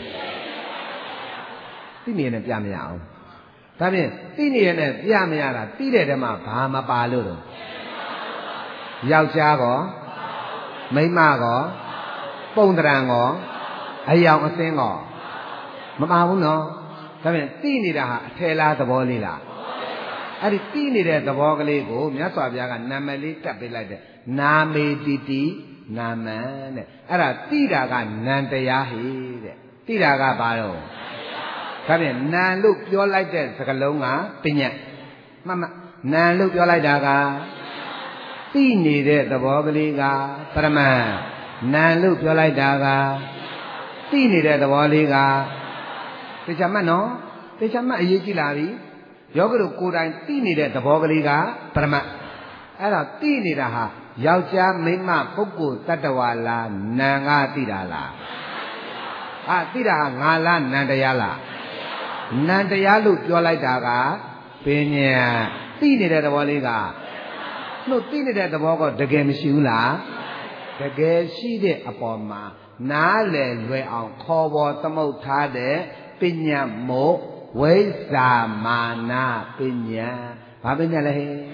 သိနေရဲ့နဲ့ပြမရအောင်ဒါဖြင့်သိနေရဲ့နဲ့ပြမရတာသိတဲ့ဓမ္မဘာမပါလို့တော့ယောက်ျားကောမိန်းမကောပုံတရံကောအယောင်အစင်းကောမပါဘူးနော်ဒါဖြင့်သိနေတာဟာအထယ်လားသဘောလေးလားအဲ့ဒီသိနေတဲ့သဘောကလေးကိုမြတ်စွာဘုရားကနာမည်လေးတက်ပေးလိုက်တဲ့နာမေတိတိနာမံတဲ့အဲ့ဒါသိတာကနံတရားဟိတဲ့သိတာကဘာတော့ဒါဖြင့်နံလို့ပြောလိုက်တဲ့စကားလုံးကပညာမှတ်မှနံလို့ပြောလိုက်တာကသိနေတဲ့သဘောကလေးကပရမတ်နံလို့ပြောလိုက်တာကသိနေတဲ့သဘောလေးကတေချာမှတ်နော်တေချာမှတ်အရေးကြီးလာပြီယောဂီတို့ကိုယ်တိုင်သိနေတဲ့သဘောကလေးကပရမတ်အဲ့ဒါသိနေတာဟာယောက်ျားမိန်းမပုဂ္ဂိုလ်တ attva လားနံကသိတာလားဟာသိတာဟာငါလားနံတရားလားနံတရားလို့ပြောလိုက်တာကပညာသိနေတဲ့သဘောလေးကလို့သိနေတဲ့သဘောကတကယ်မရှိဘူးလားတကယ်ရှိတဲ့အပေါ်မှာနားလည်လွယ်အောင်ခေါ်ပေါ်သမုတ်ထားတဲ့ပညာမို့ဝိဇ္ဇာမာနပညာဘာပညာလဲဟဲ့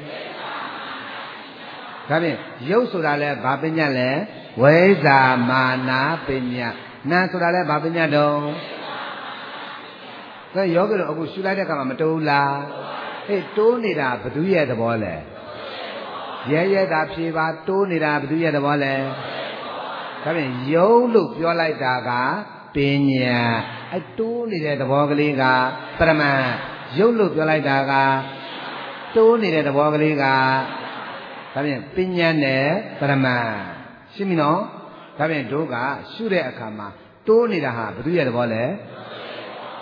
ဒါဖြင့်ရုပ်ဆိုတာလဲဘာပညာလဲဝိဇ္ဇာမာနပညာနာဆိုတာလဲဘာပညာတုံးဒါယောဂီတို့အခုရှုလိုက်တဲ့အခါမှာမတိုးလားဟေးတိုးနေတာဘသူရဲ့သဘောလဲရဲရဲတာဖြေပါတိုးနေတာဘသူရဲ့သဘောလဲဒါဖြင့်ယုံလို့ပြောလိုက်တာကပညာအတိုးနေတဲ့သဘောကလေးကပရမတ်ယုတ်လို့ပြောလိုက်တာကတိုးနေတဲ့သဘောကလေးကဒါဖြင့်ပညာနဲ့ပရမတ်ရှင်းပြီနော်ဒါဖြင့်တို့ကရှုတဲ့အခါမှာတိုးနေတာဟာဘယ်သူရဲ့သဘောလဲ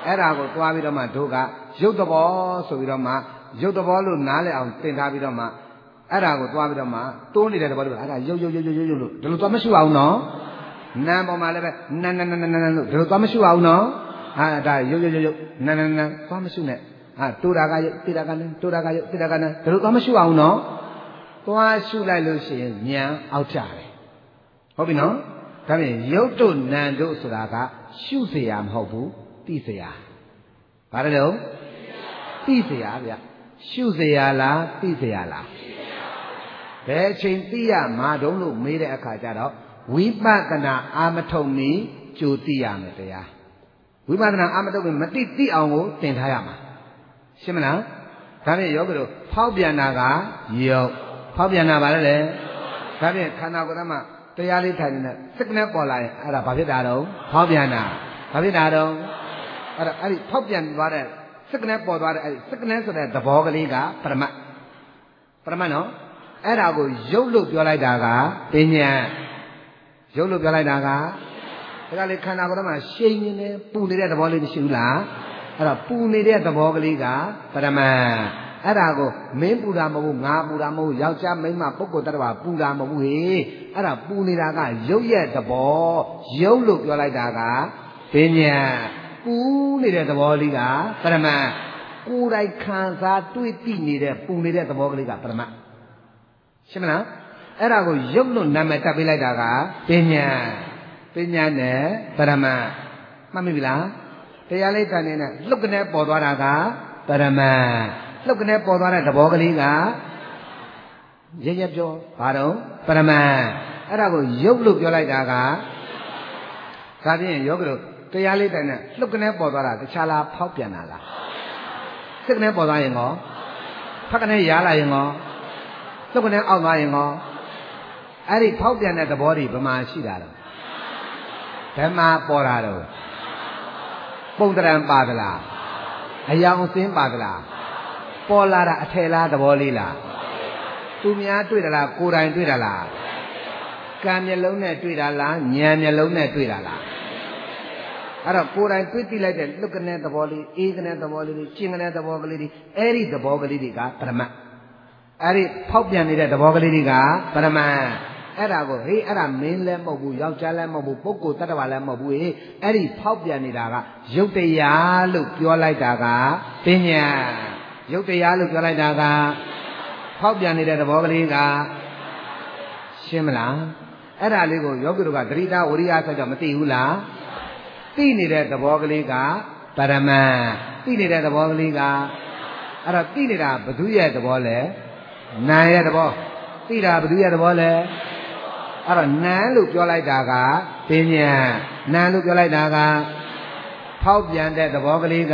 အဲ့ဒါကိုသွားပြီးတော့မှတို့ကရုပ်တဘောဆိုပြီးတော့မှရုပ်တဘောလို့နားလည်အောင်သင်ထားပြီးတော့မှအဲ့ဒါကိုသွားပြီးတော့မှတိုးနေတဲ့တဘောလို့အဲ့ဒါရုပ်ရုပ်ရုပ်ရုပ်ရုပ်လို့ဒီလိုသွားမရှိအောင်နော်နာမ်ပေါ်မှာလည်းပဲနန်းနန်းနန်းနန်းလို့ဒီလိုသွားမရှိအောင်နော်ဟာဒါရုပ်ရုပ်ရုပ်ရုပ်နန်းနန်းနန်းသွားမရှိနဲ့ဟာတိုးတာကရုပ်တိတာကနန်းတိုးတာကရုပ်တိတာကနန်းဒီလိုသွားမရှိအောင်နော်သွားရှုလိုက်လို့ရှိရင်ဉာဏ်အောက်ကျတယ်ဟုတ်ပြီနော်ဒါဖြင့်ရုပ်တို့နာမ်တို့ဆိုတာကရှုเสียမဟုတ်ဘူးသိเสียဘာလဲတော့သိเสียဗျရှုเสียလားသိเสียလားဘယ်အချိန်သိရမှာတုံးလို့မေးတဲ့အခါကျတော့ဝိပဿနာအာမထုံမီကြိုသိရမယ်တရားဝိပဿနာအာမထုံမီမသိသိအောင်ကိုသင်ထားရမှာရှင်းမလားဒါဖြင့်ယောဂီတို့ဖောက်ပြန်တာကယုတ်ဖောက်ပြန်တာပါလေဒါဖြင့်ခန္ဓာကိုယ်ထဲမှာတရားလေးထိုင်နေတဲ့စက္ကနဲ့ပေါ်လာရင်အဲ့ဒါဘာဖြစ်တာတော့ဖောက်ပြန်တာဘာဖြစ်တာတော့အဲ့ဒါအဲ့ဒီဖောက်ပြန်သွားတဲ့စက္ကနဲ့ပေါ်သွားတဲ့အဲ့ဒီစက္ကနဲ့ဆိုတဲ့သဘောကလေးကပရမတ်ပရမတ်နော်အဲ့ဒါကိုရုပ်လို့ပြောလိုက်တာကပညာရုပ်လို့ပြောလိုက်တာကဒါကလေခန္ဓာကိုယ်ထဲမှာရှိန်နေတယ်ပူနေတဲ့သဘောလေးမရှိဘူးလားအဲ့တော့ပူနေတဲ့သဘောကလေးကပရမတ်အဲ့ဒါကိုမင်းပူတာမဟုတ်ဘူးငါပူတာမဟုတ်ဘူးယောက်ျားမိန်းမပုဂ္ဂိုလ်တ attva ပူတာမဟုတ်ဘူးဟေ့အဲ့ဒါပူနေတာကရုပ်ရဲ့သဘောရုပ်လို့ပြောလိုက်တာကပညာပူနေတဲ့သဘောလေးကပရမတ်ကိုယ်တိုင်ခံစားတွေ့သိနေတဲ့ပူနေတဲ့သဘောကလေးကပရမတ်ရှင်းမလားအဲ့ဒါကိုရုပ်လို့နာမည်တက်ပေးလိုက်တာကပညာပညာနဲ့ပရမတ်မှတ်မိပြီလားတရားလေးတန်နေတဲ့လှုပ်ကနေပေါ်သွားတာကပရမတ်လှုပ်ကနေပေါ်သွားတဲ့သဘောကလေးကရရပြောဘာတော့ပရမတ်အဲ့ဒါကိုရုပ်လို့ပြောလိုက်တာကဒါဖြင့်ယောဂီတို့တရားလေးတန်တဲ့လှုပ်ကနေပေါ်သွားတာတခြားလားဖောက်ပြန်တာလားစိတ်ကနေပေါ်သွားရင်ရောဖက်ကနေရားလာရင်ရောလှုပ်ကနေအောက်သွားရင်ရောအဲ့ဒီဖောက်ပြန်တဲ့သဘောတွေဘယ်မှာရှိတာလဲဘယ်မှာပေါ်တာတော့ပုံတရံပါသလားအယောင်စင်းပါသလားပေါ်လာတာအထယ်လားသဘောလေးလားသူများတွေ့တာလားကိုယ်တိုင်တွေ့တာလားကံမျက်လုံးနဲ့တွေ့တာလားဉာဏ်မျက်လုံးနဲ့တွေ့တာလားအဲ့တော့ကိုယ်တိုင်တွေ့သိလိုက်တဲ့လွတ်ကနေသဘောလေးအေးကနေသဘောလေးကျင်ကနေသဘောကလေးတွေအဲ့ဒီသဘောကလေးတွေကပရမတ်အဲ့ဒီဖောက်ပြန်နေတဲ့သဘောကလေးတွေကပရမတ်အဲ့ဒါကိုဟေးအဲ့ဒါမင်းလည်းမဟုတ်ဘူးယောက်ျားလည်းမဟုတ်ဘူးပုဂ္ဂိုလ်တ attva လည်းမဟုတ်ဘူးဟေးအဲ့ဒီဖောက်ပြန်နေတာကရုပ်တရားလို့ပြောလိုက်တာကပညာရုပ်တရားလို့ပြောလိုက်တာကဖောက်ပြန်နေတဲ့သဘောကလေးကရှင်းမလားအဲ့ဒါလေးကိုယောဂီတို့ကသတိထားဝရိယဆိုတော့မသိဘူးလားသိနေတဲ့သဘောကလေးကပရမတ်သိနေတဲ့သဘောကလေးကအဲ့တော့သိနေတာဘသူရဲ့သဘောလဲနာရဲ့သဘောသိတာဘသူရဲ့သဘောလဲအဲ့တော့နာလို့ပြောလိုက်တာကပညာနာလို့ပြောလိုက်တာကဖောက်ပြန်တဲ့သဘောကလေးက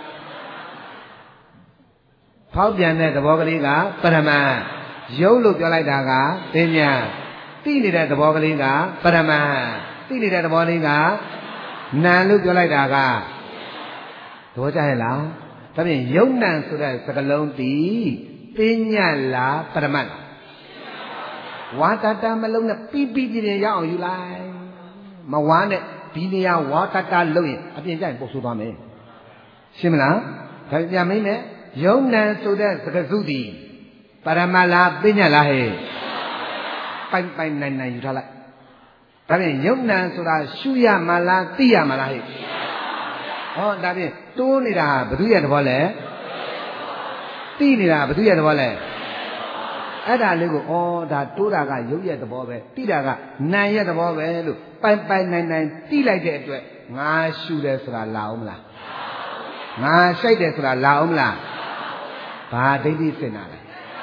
ဖောက်ပြန်တဲ့သဘောကလေးကပရမတ်ရုပ်လို့ပြောလိုက်တာကပညာသိနေတဲ့သဘောကလေးကပရမတ်သိနေတဲ့သဘောလေးကနာလို့ပြောလိုက်တာကသဘောကျရဲ့လားဒါဖြင့်ယုံနံဆိုတဲ့စကားလုံးဒီပညာလားပရမတ်လားဝါတတမလုံးနဲ့ပြီးပြီးပြင်းရအောင်ယူလိုက်မဝါနဲ့ဒီနေရာဝါတတလုံးရင်အပြင်ကျရင်ပုတ်ဆိုးသွားမယ်ရှင်းမလားဒါပြန်မင်းနဲ့ယုံနံဆိုတဲ့စကားစုဒီပရမတ်လားပညာလားဟဲ့ပိုင်ပိုင်နိုင်နိုင်ယူထားလိုက်ဒါဖြင့်ယုံနံဆိုတာရှုရမလားသိရမလားဟဲ့ဟောဒါဖြင့်တိုးနေတာဘသူရဲ့သဘောလဲသိနေတာဘသူရဲ့သဘောလဲအဲ့ဒါလေးကိုဩဒါတိုးတာကရုပ်ရဲ့သဘောပဲသိတာကနာရဲ့သဘောပဲလို့ပိုင်ပိုင်နိုင်နိုင်သိလိုက်တဲ့အတွက်ငါရှုတယ်ဆိုတာလာအောင်မလားငါရှိုက်တယ်ဆိုတာလာအောင်မလားဘာဒိဋ္ဌိစင်တာလဲ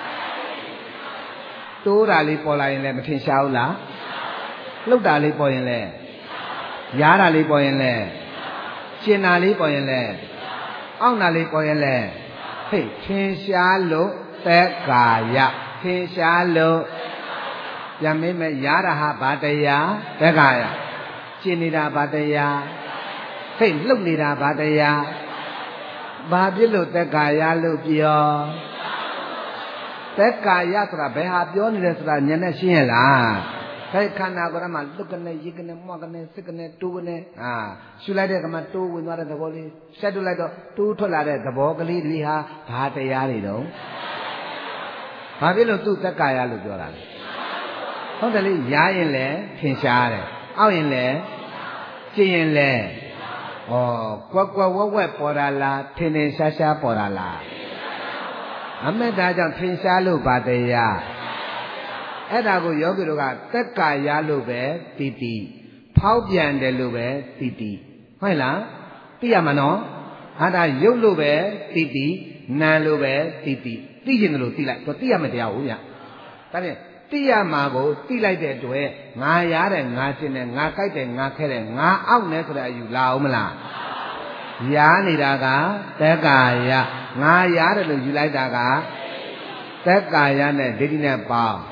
တိုးတာလေးပေါ်လာရင်လည်းမထင်ရှားဘူးလားလှုပ်တာလေးပေါ်ရင်လည်းရားတာလေးပေါ်ရင်လည်းကျင်တာလေးပေါ်ရင်လည်းအောင့်တာလေးပေါ်ရင်လည်းဟေ့ထင်ရှားလို့သက်ကာယထင်ရှားလို့ပြန်မေးမယ်ရားတာဟာဘာတရားသက်ကာယကျင်နေတာဘာတရားဟေ့လှုပ်နေတာဘာတရားဘာဖြစ်လို့သက်ကာယလို့ပြောသက်ကာယဆိုတာဘယ်ဟာပြောနေလဲဆိုတာဉာဏ်နဲ့ရှင်းရလားဟဒါခန္ဓာကိုယ်မှာလွတ်ကနေရိတ်ကနေမွားကနေစစ်ကနေတိုးကနေအာရှုလိုက်တဲ့ကမှတိုးဝင်သွားတဲ့သဘောလေးဆက်ထုတ်လိုက်တော့တိုးထွက်လာတဲ့သဘောကလေးတွေဟာဘာတရားတွေတော့ဘာဖြစ်လို့သူ့သက်ကာယလို့ပြောတာလဲဟုတ်တယ်လေရားရင်လည်းထင်ရှားတယ်အောက်ရင်လည်းကျင်ရင်လည်းဩကွက်ကွက်ဝက်ဝက်ပေါ်တာလားထင်ထင်ရှားရှားပေါ်တာလားအမေဒါကြောင့်ထင်ရှားလို့ဘာတရားအဲ့ဒါကိုယောဂီတို့ကသက်ကာယလို့ပဲတီတီဖောက်ပြန်တယ်လို့ပဲတီတီဟုတ်လားသိရမှာနော်ဟာဒါရုပ်လို့ပဲတီတီနာလို့ပဲတီတီသိကျင်တယ်လို့သိလိုက်တော့သိရမယ်တရားဟုတ်ညဒါဖြင့်သိရမှာကိုသိလိုက်တဲ့အတွက်ငါရားတယ်ငါကျင်တယ်ငါကြိုက်တယ်ငါခဲတယ်ငါအောက်နေဆိုတဲ့အယူလာအောင်မလားရားနေတာကသက်ကာယငါရားတယ်လို့ယူလိုက်တာကသက်ကာယနဲ့ဒိဋ္ဌိနဲ့ပေါင်း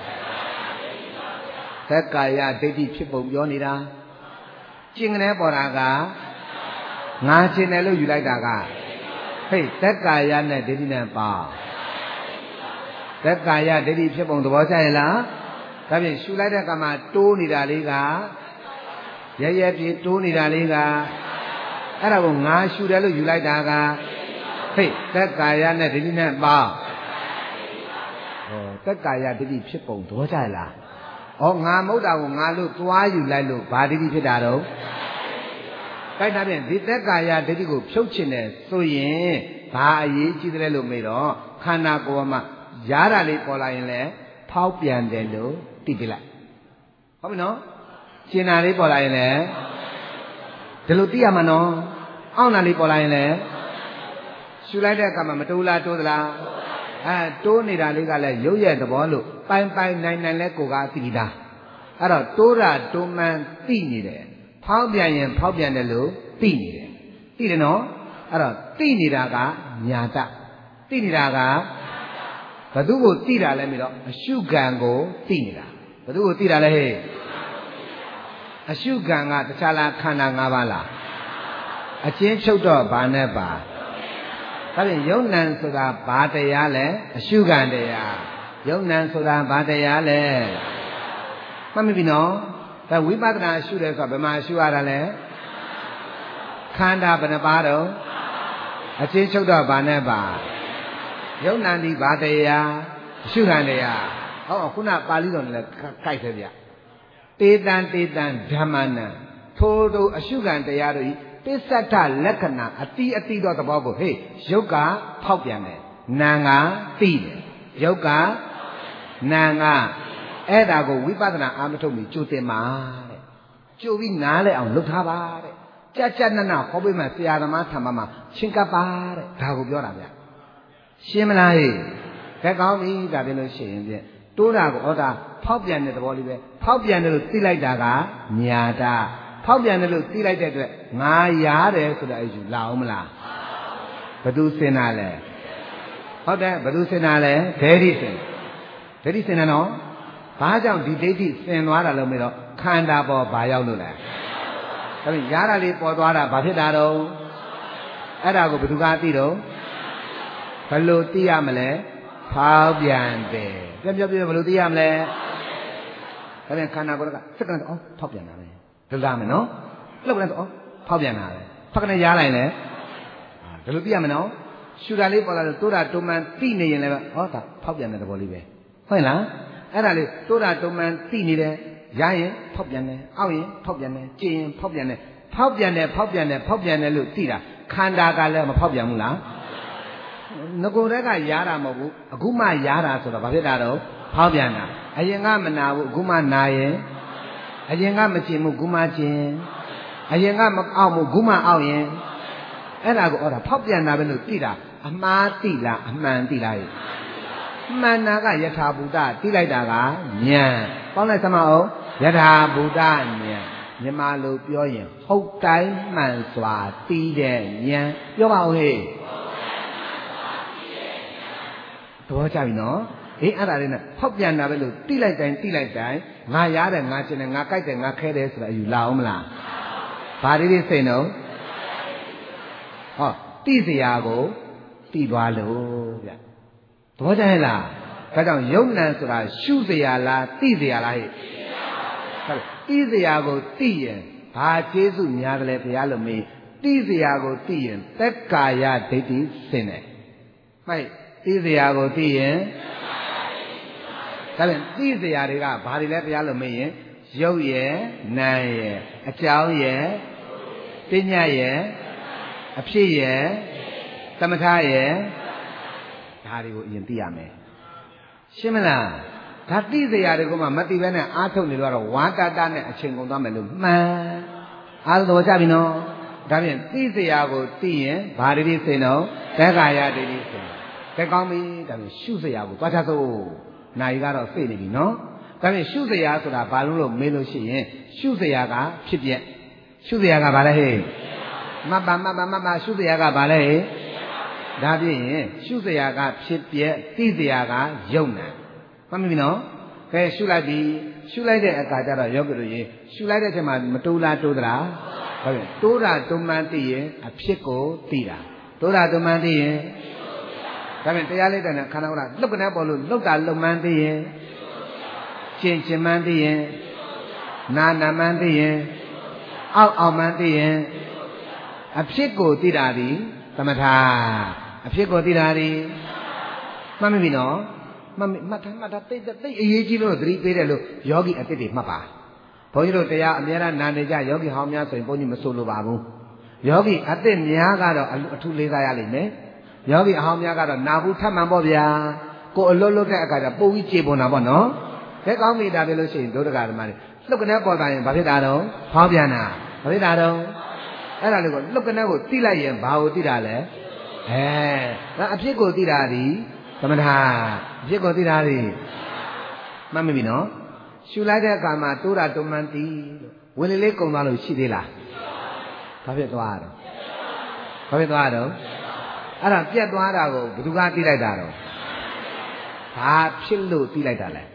သက်ကာယဒိဋ္ဌိဖြစ်ပုံပြောနေတာကျင်ကနေပေါ်တာကငါကျင်တယ်လို့ယူလိုက်တာကဟဲ့သက်ကာယနဲ့ဒိဋ္ဌိနဲ့ပေါင်းသက်ကာယဒိဋ္ဌိဖြစ်ပုံသဘောကျရဲ့လားဒါဖြင့်ရှုလိုက်တဲ့ကမှာတိုးနေတာလေးကရရပြေတိုးနေတာလေးကအဲ့ဒါကိုငါရှုတယ်လို့ယူလိုက်တာကဟဲ့သက်ကာယနဲ့ဒိဋ္ဌိနဲ့ပေါင်းဟောသက်ကာယဒိဋ္ဌိဖြစ်ပုံသဘောကျရဲ့လားဩငါမဟုတ်တာကိုငါလို့သွားယူလိုက်လို့ဘာဒိဋ္ဌိဖြစ်တာတော့ကိုက်တာဖြင့်ဒီသက်ကာယဒိဋ္ဌိကိုဖြုတ်ချင်တယ်ဆိုရင်ဘာအရေးကြီးတယ်လို့မေးတော့ခန္ဓာကိုယ်မှာရားတာလေးပေါ်လာရင်လည်းဖောက်ပြန်တယ်လို့သိပြလိုက်ဟုတ်ပြီနော်ကျင်တာလေးပေါ်လာရင်လည်းဒီလိုသိရမှာနော်အောင့်တာလေးပေါ်လာရင်လည်းရှူလိုက်တဲ့အခါမှာမတိုးလားတိုးသလားအဲတိုးနေတာလေးကလည်းရုပ်ရဲ့သဘောလို့ပိုင်ပိုင်နိုင်နိုင်လဲကိုကသိတာအဲ့တော့တိုးတာတိုးမှန်သိနေတယ်ဖောက်ပြန်ရင်ဖောက်ပြန်တယ်လို့သိနေတယ်သိတယ်နော်အဲ့တော့သိနေတာကညာတသိနေတာကဘသူကိုသိတာလဲမြည်တော့အရှုခံကိုသိနေတာဘသူကိုသိတာလဲဟဲ့အရှုခံကတခြားလားခန္ဓာ၅ပါးလားအချင်းချုပ်တော့ဘာနဲ့ပါဒါဖြင့်ယုံနံဆိုတာဘာတရားလဲအရှုခံတရားယုံနံဆိုတာဘာတရားလဲမှတ်မိပြီနော်ဒါဝိပဿနာရှုတယ်ဆိုတာဘယ်မှာရှုရတာလဲခန္ဓာဘယ်နှပါတော့အချင်းချုပ်တော့ဘာနဲ့ပါယုံနံဒီဘာတရားအရှုခံတရားဟောခုနပါဠိတော်နဲ့လည်းကိုက်တယ်ဗျတေတံတေတံဓမ္မနံထို့သောအရှုခံတရားတို့ဤပစ္စတ္ထလက္ခဏာအတိအတိသောသဘောကိုဟေ့ယုတ်ကဖောက်ပြန်တယ်နာငါသိတယ်ယုတ်ကနာငါအဲ့ဒါကိုဝိပဿနာအာမထုတ်ပြီးကြိုတင်ပါတဲ့ကြိုပြီးနားလဲအောင်လုပ်ထားပါတဲ့ကြက်ကြက်နက်နက်ဟောပေးမှဆရာသမားထံမှာချင်းကပ်ပါတဲ့ဒါကိုပြောတာဗျရှင်းမလားဟေ့ခက်ကောင်းပြီဒါပြင်လို့ရှိရင်ဖြင့်တိုးတာကိုဟောတာဖောက်ပြန်တဲ့သဘောလေးပဲဖောက်ပြန်တယ်လို့သိလိုက်တာကညာတာဖောက်ပြန်တယ်လို့သိလိုက်တဲ့အတွက်ငါရားတယ်ဆိုတဲ့အယူလာအောင်မလားဘသူစင်တာလဲဟုတ်တယ်ဘသူစင်တာလဲဒိဋ္ဌိစင်ဒိဋ္ဌိစင်တယ်နော်ဘာကြောင့်ဒီဒိဋ္ဌိစင်သွားတာလို့မေးတော့ခန္ဓာပေါ်ဘာရောက်လို့လဲဒါဖြင့်ရားတာလေးပေါ်သွားတာဘာဖြစ်တာတော့အဲ့ဒါကိုဘသူကသိတော့ဘယ်လိုသိရမလဲဖောက်ပြန်တယ်ပြောပြောပြောဘယ်လိုသိရမလဲဒါပြန်ခန္ဓာကိုယ်ကစက္ကန့်တော့ဖောက်ပြန်တာပဲဒုလာမယ်နော်လှုပ်လိုက်တော့ဖောက်ပြန်တာပဲဖောက်ကနေရားလိုက်လဲဒါလိုသိရမယ်နော်ရှူတာလေးပေါ်လာလို့တိုးတာတုံမှန်သိနေရင်လည်းဟောဒါဖောက်ပြန်တဲ့သဘောလေးပဲဟုတ်လားအဲ့ဒါလေးတိုးတာတုံမှန်သိနေတယ်ရရင်ဖောက်ပြန်တယ်အောက်ရင်ဖောက်ပြန်တယ်ကျင်ရင်ဖောက်ပြန်တယ်ဖောက်ပြန်တယ်ဖောက်ပြန်တယ်ဖောက်ပြန်တယ်လို့သိတာခန္ဓာကလည်းမဖောက်ပြန်ဘူးလားငကိုယ်တည်းကရားတာမဟုတ်ဘူးအခုမှရားတာဆိုတော့ဘာဖြစ်တာတော့ဖောက်ပြန်တာအရင်ကမနာဘူးအခုမှနာရင်အရင်ကမကျင်ဘူးအခုမှကျင်အရင်ကမအောက်ဘူးအခုမှအောက်ရင်အဲ့ဒါကိုဟောတာဖောက်ပြန်တာပဲလို့သိတာအမှားသိလားအမှန်သိလားမှန်တာကယထာဘူတသိလိုက်တာကဉာဏ်ပေါင်းလိုက်စမအောင်ယထာဘူတဉာဏ်မြန်မာလိုပြောရင်ဟုတ်တိုင်းမှန်စွာသိတဲ့ဉာဏ်ပြောပါဦးဟေ့သဘောကျပြီနော်အေးအဲ့ဒါလေးနဲ့ဖောက်ပြန်တာပဲလို့တိလိုက်တိုင်းတိလိုက်တိုင်းငါရားတယ်ငါကျင်တယ်ငါကြိုက်တယ်ငါခဲတယ်ဆိုတာအယူလာအောင်မလားဘာလေးလေးစိတ်နော်ဟောတိစရာကိုတိသွားလို့ဗျသဘောကျရဲ့လားဒါကြောင့်ယုံနံဆိုတာရှုစရာလားတိစရာလားဟဲ့တိစရာကိုသိရင်ဘာကျေးဇူးများတယ်လဲဘုရားလိုမေးတိစရာကိုသိရင်သက်ကာယဒိဋ္ဌိစင်တယ်မှတ်တိစရာကိုသိရင်ဒါပြန်တိစရာတွေကဘာတွေလဲဘုရားလိုမေးရင်ရုပ်ရယ်နာမ်ရယ်အကြောင်းရယ်ပညာရယ်အဖြစ်ရယ်သမထရယ်ဒါတွေကိုအရင်သိရမယ်ရှင်းမလားဒါတိစရာတွေကမှမသိဘဲနဲ့အားထုတ်နေတော့ဝါတာတာနဲ့အချိန်ကုန်သွားမယ်လို့မှန်အားတော်ကြပြီနော်ဒါဖြင့်တိစရာကိုသိရင်ဘာဒိဋ္ဌိစိန်တော့သက္ကာယဒိဋ္ဌိစိန်ကဲကောင်းပြီဒါဖြင့်ရှုစရာကိုသွားချစို့နိုင်ကတော့သိနေပြီနော်ဒါဖြင့်ရှုစရာဆိုတာဘာလို့လို့မေးလို့ရှိရင်ရှုစရာကဖြစ်ပြက်ရှုစရာကဘာလဲဟဲ့မပမပမပရှုစရာကဘာလဲဟဲ့ဒါဖြင့်ရှုစရာကဖြစ်ပြက်သိစရာကယုံနာမှတ်မိပြီနော်ကဲရှုလိုက်ပြီရှုလိုက်တဲ့အခါကျတော့ယောဂီတို့ရေရှုလိုက်တဲ့အချိန်မှာမတိုးလားတိုးသလားဟုတ်ပြီတိုးတာတုံမှန်သိရင်အဖြစ်ကိုသိတာတိုးတာတုံမှန်သိရင်ဒါဖြင့်တရားလေးတဲ့ခန္ဓာကိုယ်ကလှုပ်ကနေပေါ်လို့လှုပ်တာလှုပ်မှန်သိရင်ကျင်ကျင်မှန်သိရင်နာနာမှန်သိရင်အောက်အောင်မှန်သိရင်အဖြစ်ကိုသိတာဒီသမထအဖြစ်ကိုသိတာဒီမှတ်မိပြီနော်မှတ်မှတ်ထားမှတ်ထားသိသိအရေးကြီးလို့သတိပေးတယ်လို့ယောဂီအစ်စ်တွေမှတ်ပါဘုန်းကြီးတို့တရားအများအားနာနေကြယောဂီဟောင်းများဆိုရင်ဘုန်းကြီးမဆိုလိုပါဘူးယောဂီအစ်စ်များကတော့အထူးလေးစားရလိမ့်မယ်ယောဂီအဟောင်းများကတော့နာဘူးထပ်မှန်ပေါ့ဗျာကိုအလွတ်လွတ်တဲ့အခါကျပို့ပြီးကြေပွန်တာပေါ့နော်ခဲကောင်းမိတာပဲလို့ရှိရင်ဒုဒကဓမ္မတွေလှုပ်ကနေပေါ်တာရင်ဘာဖြစ်တာတော့ဖောင်းပြန်တာဘာဖြစ်တာတော့အဲ့ဒါလေးကိုလှုပ်ကနေကိုသိလိုက်ရင်ဘာကိုသိတာလဲအဲဒါအဖြစ်ကိုသိတာဒီသမထအဖြစ်ကိုသိတာဒီမှတ်မိပြီနော်ရှူလိုက်တဲ့အခါမှာတိုးတာတုံမှန်တီးလို့ဝင်လေလေးကုံသွားလို့ရှိသေးလားဘာဖြစ်သွားတော့ဘာဖြစ်သွားတော့အဲ့ဒါပြတ်သွားတာကိုဘယ်သူကသိလိုက်တာတော့ဘာဖြစ်လို့သိလိုက်တာလဲ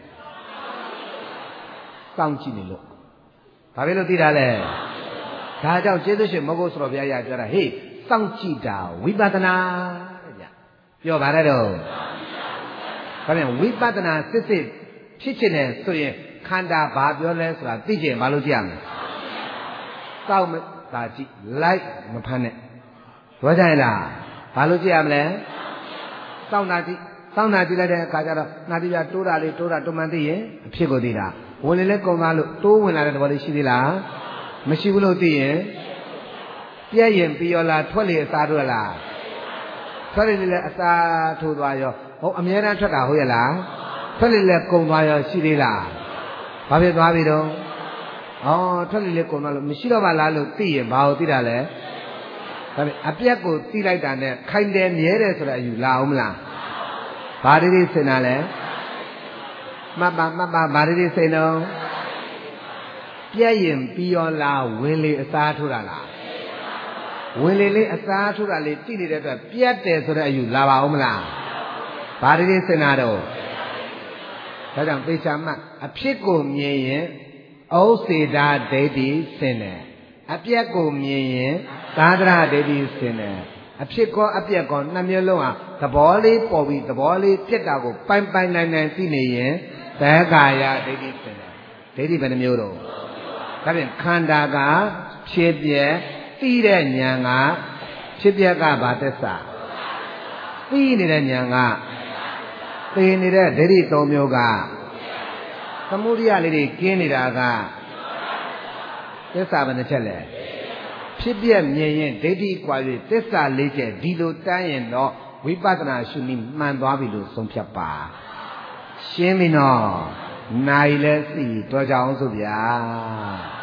စောင့်ကြည့်နေလို့ဘာဖြစ်လို့သိတာလဲဒါကြောင့်ကျေးဇူးရှင်မဟုတ်ဆိုတော့ဘုရားရပြောတာဟေးစောင့်ကြည့်တာဝိပဿနာတဲ့ဗျပြောပါတဲ့တော့ဘာလဲဝိပဿနာစစ်စစ်ဖြစ်ချင်တယ်ဆိုရင်ခန္ဓာဘာပြောလဲဆိုတာသိချင်ဘာလို့ကြည့်ရမလဲစောင့်မသာကြည့်လိုက်မဖမ်းနဲ့ပြောကြရလားဘာလို့ကြည့်ရမလဲစောင့်တာကြည့်စောင့်တာကြည့်လိုက်တဲ့အခါကျတော့နာတိပြတိုးတာလေးတိုးတာတုံမှန်သိရင်အဖြစ်ကိုသိတာဝင်လေလဲကုံသွားလို့တိုးဝင်လာတဲ့သဘောလေးရှိသေးလားမရှိဘူးလို့သိရင်ပြည့်ရင်ပြီးရောလားထွက်လေအစားထွက်လားထွက်လေလည်းအစားထိုးသွားရောဟုတ်အများအားထွက်တာဟုတ်ရဲ့လားထွက်လေလည်းကုံသွားရောရှိသေးလားဘာဖြစ်သွားပြီတော့ဩထွက်လေလည်းကုံသွားလို့မရှိတော့ပါလားလို့သိရင်ဘာကိုသိတာလဲဒါပေမဲ့အပြက်ကိုသိလိုက်တာနဲ့ခိုင်တယ်မြဲတယ်ဆိုတဲ့အယူလာအောင်မလားဘာတွေသိစင်တာလဲမပမပဘာတွေသိစင်တော့ပြည့်ရင်ပြီးရောလားဝင်လေအစားထိုးတာလားဝင်လေလေးအစားထိုးတာလေးကြည့်နေတဲ့အတွက်ပြတ်တယ်ဆိုတဲ့အယူလာပါအောင်မလားဘာတွေသိစင်တာတော့ဒါကြောင့်သေချာမှအဖြစ်ကိုမြင်ရင်ဩစေတာဒိဋ္ဌိစင်တယ်အပြက်ကိုမြင်ရင်သာဒရဒိဋ္ဌိစင်တယ်အဖြစ်ကောအပြက်ကောနှစ်မျိုးလုံးဟာသဘောလေးပေါ်ပြီးသဘောလေးပြက်တာကိုပိုင်ပိုင်နိုင်နိုင်သိနေရင်သက္ကာယဒိဋ္ဌိစင်တယ်ဒိဋ္ဌိဘယ်နှမျိုးတော့ဒါဖြင့်ခန္ဓာကဖြစ်ပြက်သိတဲ့ဉာဏ်ကဖြစ်ပြက်ကဘာသစ္စာသိနေတဲ့ဉာဏ်ကသိနေတဲ့ဒိဋ္ဌိသုံးမျိုးကသမုဒိယလေးတွေကျင်းနေတာကသစ္စာဘယ်နှချက်လဲဖြစ်ပြက်မြင်ရင်ဒိဋ္ဌိကွာ၍သစ္စာလေးချက်ဒီလိုတန်းရင်တော့ဝိပဿနာရှုနည်းမှန်သွားပြီလို့ဆုံးဖြတ်ပါရှင်းပြီနော်နိုင်လဲစီတော့ကြအောင်ဆိုဗျာ